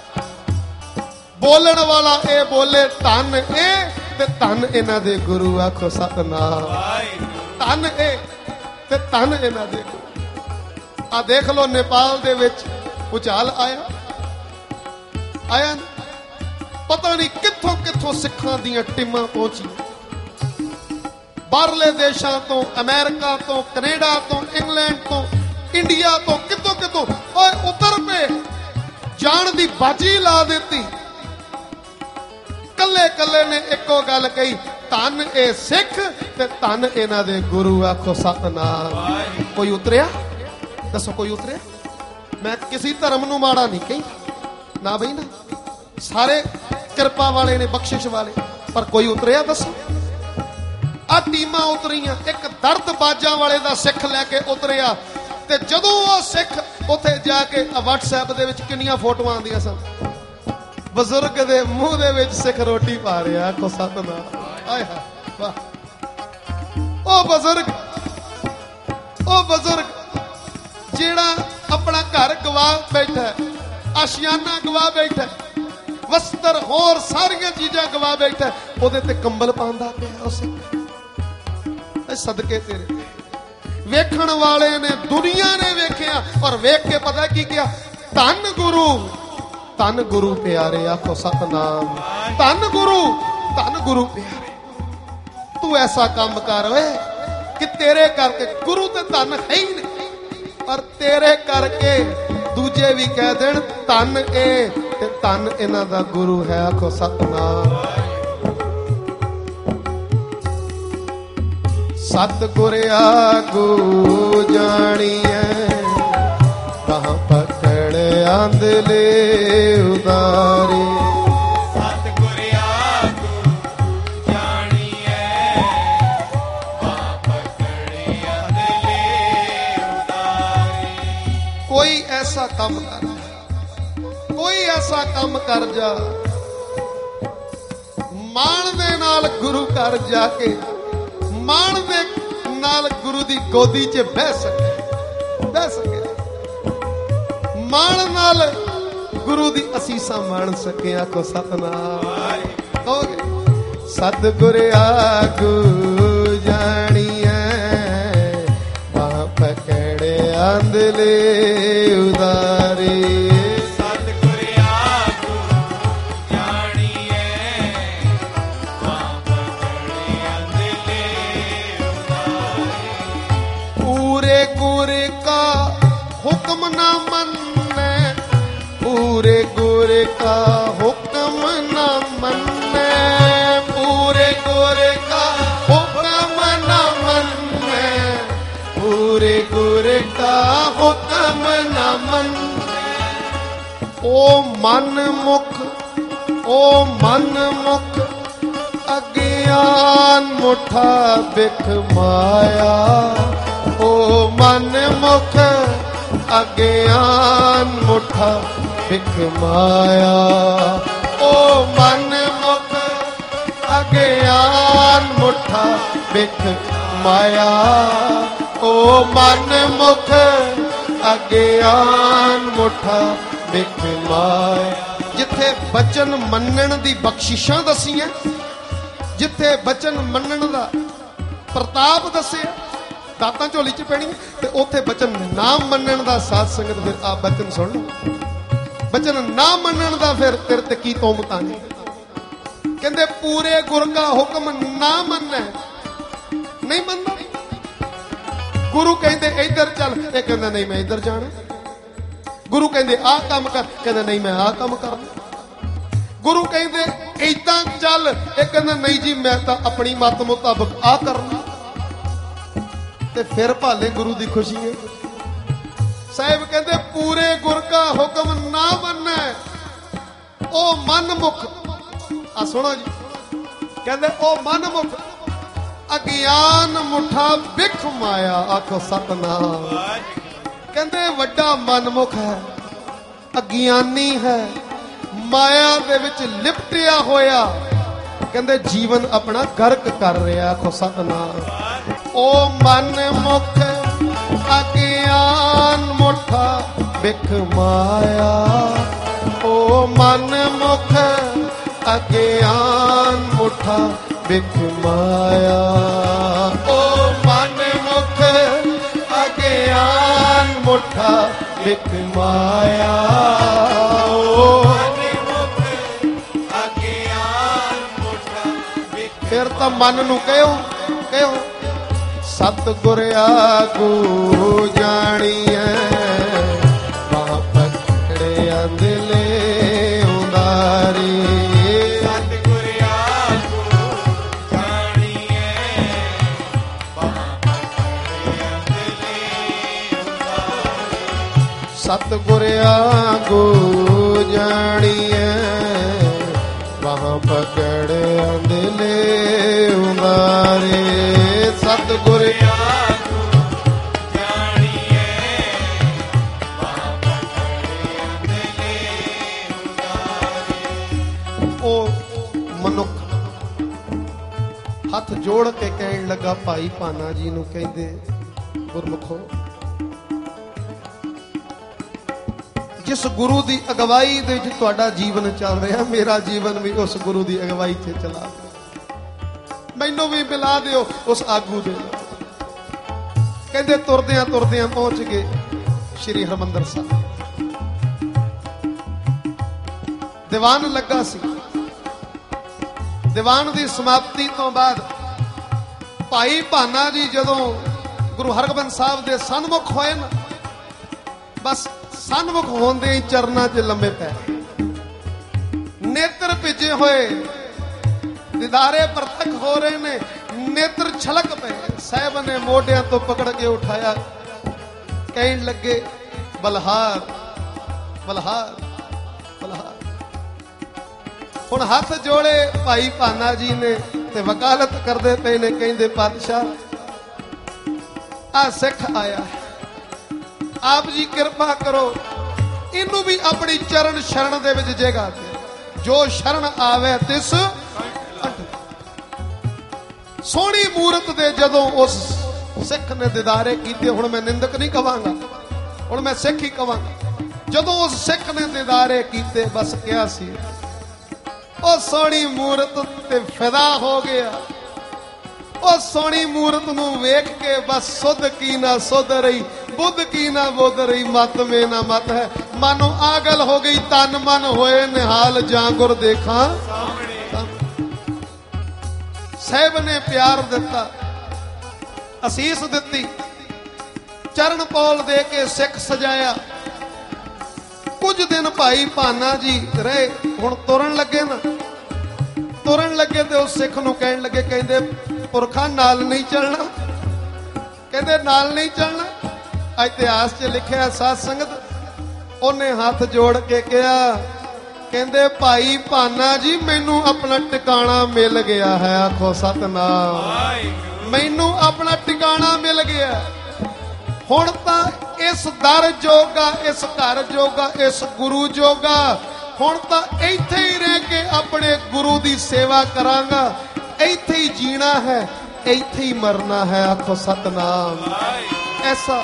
बोलन वाला ए बोले धन ए ते धन इन्हां दे गुरु। आखो सतनाम। धन ए ते धन इन्हां दे गुरु। आ देख लो नेपाल दे विच भूचाल आया आया पता नहीं कित्थों कित्थों सिखां दीयां टीमां पहुंची, बाहरले देशां तो, अमेरिका तो, कनेडा तो, इंग्लैंड तो, इंडिया तो, कित्थों कित्थों और उतर पे जान दी बाजी ला देती। कल्ले कल्ले ने एको गल कही, धन ए सिख ते धन इन्हां दे गुरु। आखो सतनाम। कोई उतरिया? दसो कोई उतरिया? मैं किसी धर्म नूं माड़ा नहीं कही ना बई ना, सारे किरपा वाले ने, बख्शिश वाले, पर कोई उतरिया? दसो। आ टीमां उतरियां, एक दर्द बाजां वाले दा सिख लैके उतरिया, ते जदों वो सिख उत्थे जाके व्हाट्सएप दे विच किन्नियां फोटोआं आंदियां सन, बजुर्ग दे मुंह दे विच सिख रोटी पा रहा। आखो सतनाम। आय हाय वाह। ओ बजुर्ग, ओ बजुर्ग जेड़ा अपना घर गवा बैठा, आशियाना गवा बैठा, वस्त्र होर सारियां चीजां गवा बैठा, ओदे ते कंबल पांदा पिया। उसे सदके तेरे वेखण वाले ने, दुनिया ने वेखिया और वेख के पता की किया, धन गुरु, धन गुरु प्यारे। आखो सतनाम। धन गुरु, धन गुरु प्यारे। तू ऐसा काम कर वे कि तेरे करके गुरु ते धन है ही नहीं, पर तेरे करके दूजे भी कह देन धन ए ते धन इन्हां दा गुरु है। आखो सतनाम। सतगुर आगू जानिए कहाँ पकड़ आंदले उदारे। सतगुर आगू जानिए कहाँ पकड़ आंदले उदारे। कोई ऐसा काम कर, कोई ऐसा काम कर जा, मान दे नाल गुरु घर जाके मान दे नाल गुरु दी गोदी च बह सके, बह सके मान नाल गुरु दी असीसा मान सके। आखो सतनाम। कहोगे सतगुर आगू जानिए बाह पकड़ आंदले उदारे। सतगुर आगू जानिए बाह पकड़ आंदले उदारे। पूरे गुर का हुक्म ना मन्ने, पूरे गुर का हुक्म ना मन्ने, पूरे गुर का हुक्म ना मन्ने, पूरे गुर का हुक्म ना मन्ने। ओ मन मुख, ओ मन मुख अज्ञान मुठा बिख माया। ओ मन मुख अज्ञान मुठा बिख माया। ओ मन मुख अज्ञान मुठा बिख माया। ओ मन मुख अज्ञान मुठा बिख माया। जिथे बचन मनण दी बख्शिशां दसियां, जिथे बचन मनण दा प्रताप दसिया दातां झोली च पैनी, ते उथे बचन ना मनण दा साध संगत फिर आ बचन सुन लो। बचन ना मनण दा फिर तेरे ते की तोमतां ने। कहंदे पूरे गुर का हुक्म ना मनना, नहीं मनना। गुरु कहंदे इधर चल, ये कहंदा नहीं मैं इधर जाना। गुरु कहंदे आ काम कर, कहंदा नहीं मैं आ काम करना। गुरु कहंदे इदां चल, ये कहंदा नहीं जी मैं तां अपनी मत मुताबिक आ करना। ते फिर भाले गुरु दी खुशी है। साहिब कहंदे पूरे गुर का हुक्म ना मनना, ओ मन मुख। आ सुनो जी, कहंदे ओ मन मुख अज्ञान मुठा बिख माया। आखो सतनाम। कहंदे वड्डा मनमुख है, अज्ञानी है, माया दे विच लिपटिया होया। कहंदे जीवन अपना गर्क कर रहा। आखो सतनाम। ओ मन मुख अज्ञान मुठा बिख माया। ओ मन मुख अज्ञान मुठा बिख माया। ओ मन मुख अज्ञान मुठा बिख माया। ओ फिर तो मन नू कहो, कहो सतगुर आगू जानिए बाह पकड़ आंदले उदारे। सतगुर आगू जानिए बाह पकड़ आंदले उदारे। सतगुर आगू जानिए बाह पकड़ आंदले उदारे। सतगुर आगू जानिए बाह पकड़ आंदले उदारे। ओ मनुख हथ जोड़ के कहन लगा, भाई भाना जी नू कहंदे गुरमुखो जिस गुरु दी अगवाई दे विच तुहाडा जीवन चल रहा, मेरा जीवन भी उस गुरु दी अगवाई च चला, मैनू भी मिला दिओ उस आगू दे। कहंदे तुरदियां तुरदियां पहुंच गए श्री हरमंदर साहब। दीवान लगा सी, दीवान की समाप्ति तो बाद ਭਾਈ ਭਾਨਾ ਜੀ ਜਦੋਂ ਗੁਰੂ ਹਰਗੋਬਿੰਦ ਸਾਹਿਬ ਦੇ ਸਨਮੁਖ ਹੋਏ ਨਾ, ਬਸ ਸਨਮੁਖ ਹੋਂਦੇ ਹੀ ਚਰਨਾਂ 'ਚ ਲੰਮੇ ਪੈ, ਨੇਤਰ ਭਿੱਜੇ ਹੋਏ, ਦਿਦਾਰੇ ਪ੍ਰਤੱਖ ਹੋ ਰਹੇ ਨੇ, ਨੇਤਰ ਛਲਕ ਪਏ। ਸਾਹਿਬ ਨੇ ਮੋਢਿਆਂ ਤੋਂ ਪਕੜ ਕੇ ਉਠਾਇਆ, ਕਹਿਣ ਲੱਗੇ ਬਲਹਾਰ ਬਲਹਾਰ ਬਲਹਾਰ। ਹੁਣ ਹੱਥ ਜੋੜੇ ਭਾਈ ਭਾਨਾ ਜੀ ਨੇ ਤੇ ਵਕਾਲਤ ਕਰਦੇ ਪਏ ਨੇ, ਕਹਿੰਦੇ ਪਾਤਸ਼ਾਹ ਆ ਸਿੱਖ ਆਇਆ, ਆਪ ਜੀ ਕਿਰਪਾ ਕਰੋ, ਇਹਨੂੰ ਵੀ ਆਪਣੀ ਚਰਨ ਸ਼ਰਨ ਦੇ ਵਿੱਚ ਜਗ੍ਹਾ ਦੇ, ਜੋ ਸ਼ਰਨ ਆਵੇ ਤਿਸ। ਸੋਹਣੀ ਮੂਰਤ ਦੇ ਜਦੋਂ ਉਸ ਸਿੱਖ ਨੇ ਦਿਦਾਰੇ ਕੀਤੇ, ਹੁਣ ਮੈਂ ਨਿੰਦਕ ਨਹੀਂ ਕਵਾਂਗਾ, ਹੁਣ ਮੈਂ ਸਿੱਖ ਹੀ ਕਵਾਂਗਾ, ਜਦੋਂ ਉਸ ਸਿੱਖ ਨੇ ਦਿਦਾਰੇ ਕੀਤੇ, ਬਸ ਕਿਹਾ ਸੀ ਉਹ ਸੋਹਣੀ ਮੂਰਤ ਤੇ ਫਿਦਾ ਹੋ ਗਿਆ। ਉਹ ਸੋਹਣੀ ਮੂਰਤ ਨੂੰ ਵੇਖ ਕੇ ਬਸ ਸੁਧ ਕੀ ਨਾ ਸੁਧ ਰਹੀ, ਬੁੱਧ ਕੀ ਨਾ ਬੁੱਧ ਰਹੀ, ਮਤ ਮੇ ਨਾ ਮਤ ਹੈ, ਮਨੋਂ ਆਗਲ ਹੋ ਗਈ, ਤਨ ਮਨ ਹੋਏ ਨਿਹਾਲ, ਜਾਂ ਗੁਰ ਦੇਖਾਂ। ਸਾਹਿਬ ਨੇ ਪਿਆਰ ਦਿੱਤਾ, ਅਸੀਸ ਦਿੱਤੀ, ਚਰਨ ਪੌਲ ਦੇ ਕੇ ਸਿੱਖ ਸਜਾਇਆ। ਕੁਝ ਦਿਨ ਭਾਈ ਭਾਨਾ ਜੀ ਰਹੇ, ਹੁਣ ਤੁਰਨ ਲੱਗੇ ਨਾ, ਤੁਰਨ ਲੱਗੇ ਤੇ ਉਸ ਸਿੱਖ ਨੂੰ ਕਹਿਣ ਲੱਗੇ, ਕਹਿੰਦੇ ਪੁਰਖਾਂ ਨਾਲ ਨਹੀਂ ਚੱਲਣਾ, ਕਹਿੰਦੇ ਨਾਲ ਨਹੀਂ ਚੱਲਣਾ। ਇਤਿਹਾਸ 'ਚ ਲਿਖਿਆ ਸਾਧ ਸੰਗਤ, ਉਹਨੇ ਹੱਥ ਜੋੜ ਕੇ ਕਿਹਾ, ਕਹਿੰਦੇ ਭਾਈ ਭਾਨਾ ਜੀ ਮੈਨੂੰ ਆਪਣਾ ਟਿਕਾਣਾ ਮਿਲ ਗਿਆ ਹੈ, ਆਖੋ ਸਤਨਾਮ। ਮੈਨੂੰ ਆਪਣਾ ਟਿਕਾਣਾ ਮਿਲ ਗਿਆ, ਹੁਣ ਤਾਂ ਇਸ ਦਰ ਜੋਗਾ, ਇਸ ਘਰ ਜੋਗਾ, ਇਸ ਗੁਰੂ ਜੋਗਾ, ਹੁਣ ਤਾਂ ਇੱਥੇ ਹੀ ਰਹਿ ਕੇ ਆਪਣੇ ਗੁਰੂ ਦੀ ਸੇਵਾ ਕਰਾਂਗਾ, ਇੱਥੇ ਹੀ ਜੀਣਾ ਹੈ, ਇੱਥੇ ਹੀ ਮਰਨਾ ਹੈ, ਆਖੋ ਸਤਨਾਮ। ਐਸਾ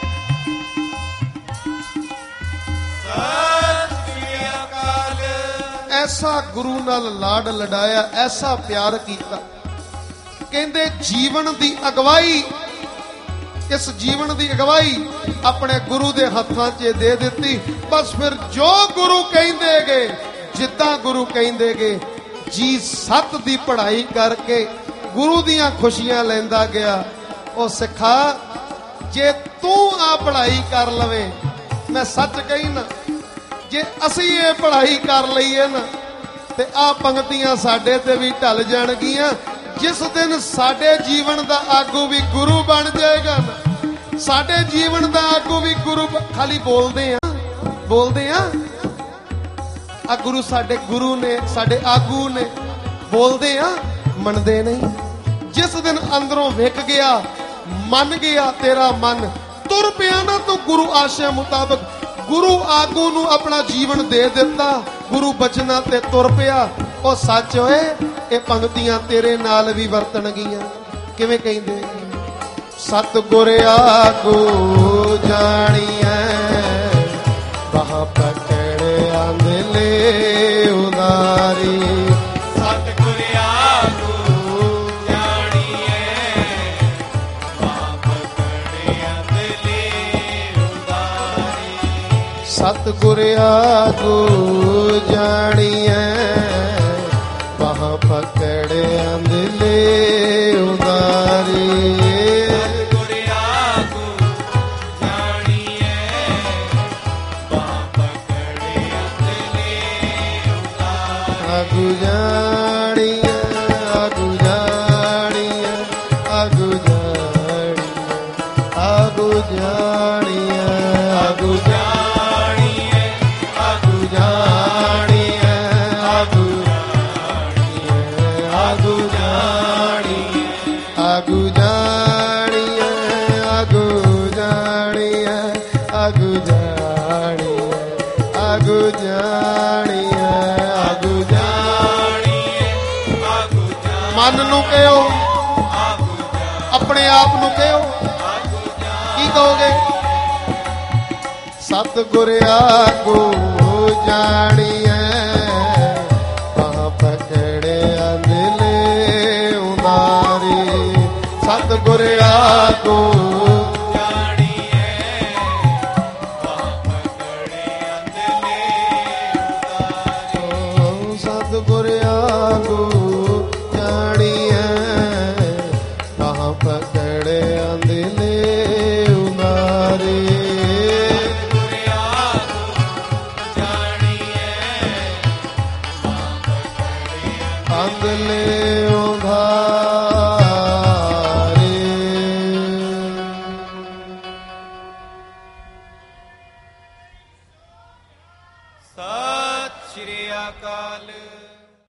ਐਸਾ ਗੁਰੂ ਨਾਲ ਲਾਡ ਲਡਾਇਆ, ਐਸਾ ਪਿਆਰ ਕੀਤਾ। ਕਹਿੰਦੇ ਜੀਵਨ ਦੀ ਅਗਵਾਈ, ਇਸ ਜੀਵਨ ਦੀ ਅਗਵਾਈ ਆਪਣੇ ਗੁਰੂ ਦੇ ਹੱਥਾਂ 'ਚ ਦੇ ਦਿੱਤੀ। ਬਸ ਫਿਰ ਜੋ ਗੁਰੂ ਕਹਿੰਦੇ ਗਏ, ਜਿੱਦਾਂ ਗੁਰੂ ਕਹਿੰਦੇ ਗਏ, ਜੀ ਸੱਤ ਦੀ ਪੜ੍ਹਾਈ ਕਰਕੇ ਗੁਰੂ ਦੀਆਂ ਖੁਸ਼ੀਆਂ ਲੈਂਦਾ ਗਿਆ। ਉਹ ਸਿੱਖਾ, ਜੇ ਤੂੰ ਆ ਪੜ੍ਹਾਈ ਕਰ ਲਵੇਂ, ਮੈਂ ਸੱਚ ਕਹੀ ਨਾ, ਜੇ ਅਸੀਂ ਇਹ ਪੜ੍ਹਾਈ ਕਰ ਲਈਏ ਨਾ, ਤੇ ਆ ਪੰਕਤੀਆਂ ਸਾਡੇ ਤੇ ਵੀ ਢਲ ਜਾਣਗੀਆਂ। ਜਿਸ ਦਿਨ ਸਾਡੇ ਜੀਵਨ ਦਾ ਆਗੂ ਵੀ ਗੁਰੂ ਬਣ ਜਾਏਗਾ ਨਾ, ਸਾਡੇ ਜੀਵਨ ਦਾ ਆਗੂ ਵੀ ਗੁਰੂ। ਖਾਲੀ ਬੋਲਦੇ ਆ ਬੋਲਦੇ ਆ ਆ ਗੁਰੂ ਸਾਡੇ ਗੁਰੂ ਨੇ, ਸਾਡੇ ਆਗੂ ਨੇ, ਬੋਲਦੇ ਆ, ਮੰਨਦੇ ਨਹੀਂ। ਜਿਸ ਦਿਨ ਅੰਦਰੋਂ ਵਿਕ ਗਿਆ, ਮੰਨ ਗਿਆ ਤੇਰਾ ਮਨ, ਤੁਰ ਪਿਆ ਨਾ ਤੂੰ ਗੁਰੂ ਆਸ਼ਾ ਮੁਤਾਬਕ, ਗੁਰੂ ਆਗੂ ਨੂੰ ਆਪਣਾ ਜੀਵਨ ਦੇ ਦਿੱਤਾ, ਗੁਰੂ ਬਚਨਾਂ ਤੇ ਤੁਰ ਪਿਆ। ਉਹ ਸੱਚ ਹੋਏ, ਇਹ ਪੰਕਤੀਆਂ ਤੇਰੇ ਨਾਲ ਵੀ ਵਰਤਣਗੀਆਂ। ਕਿਵੇਂ ਕਹਿੰਦੇ, ਸਤਿਗੁਰ ਆਗੂ ਜਾਣੀਐ, ਬਾਹ ਪਕੜ ਆਂਦਲੇ ਉਦਾਰੀ। ਸਤਿਗੁਰ ਆਗੂ ਜਾਣੀਐ, ਬਾਹ ਪਕੜ ਆਂਦਲੇ ਉਦਾਰੀ। ਸਤਿਗੁਰ ਆਗੂ ਜਾਣੀਐ, ਬਾਹ ਪਕੜ ਆਂਦਲੇ ਉਦਾਰੀ। ਆਗੂ ਜਾਣੀਐ, ਆਗੂ ਜਾਣੀਐ, ਆਗੂ ਜਾਣੀਐ, ਆਗੂ ਜਾਣੀਐ, ਆਗੂ ਜਾਣੀਐ, ਆਗੂ ਜਾਣੀਐ, ਆਗੂ ਜਾਣੀਐ, ਆਗੂ ਜਾਣੀਐ, ਆਗੂ ਜਾਣੀਐ, ਆਗੂ ਜਾਣੀਐ, ਆਗੂ ਜਾਣੀਐ, ਆਗੂ ਜਾਣੀਐ। ਮਨ ਨੂੰ ਕਹਿਓ, ਆਪਣੇ ਆਪ ਨੂੰ ਕਹਿਓ, ਕੀ ਕਹੋਗੇ? ਸਤਿਗੁਰ ਆਗੂ ਜਾਣੀਐ, ਬਾਹ ਪਕੜ ਆਂਦਲੇ ਉਦਾਰੀ। ਸਤਿਗੁਰ ਆਗੂ ਜਾਣੀਐ, ਬਾਹ ਪਕੜ ਆਂਦਲੇ ਉਦਾਰੀ। ਸਤਿਗੁਰ ਆਗੂ ਜਾਣੀਐ, ਬਾਹ ਲੈ ਉਧਾਰੇ। ਸਤਿ ਸ਼੍ਰੀ ਅਕਾਲ।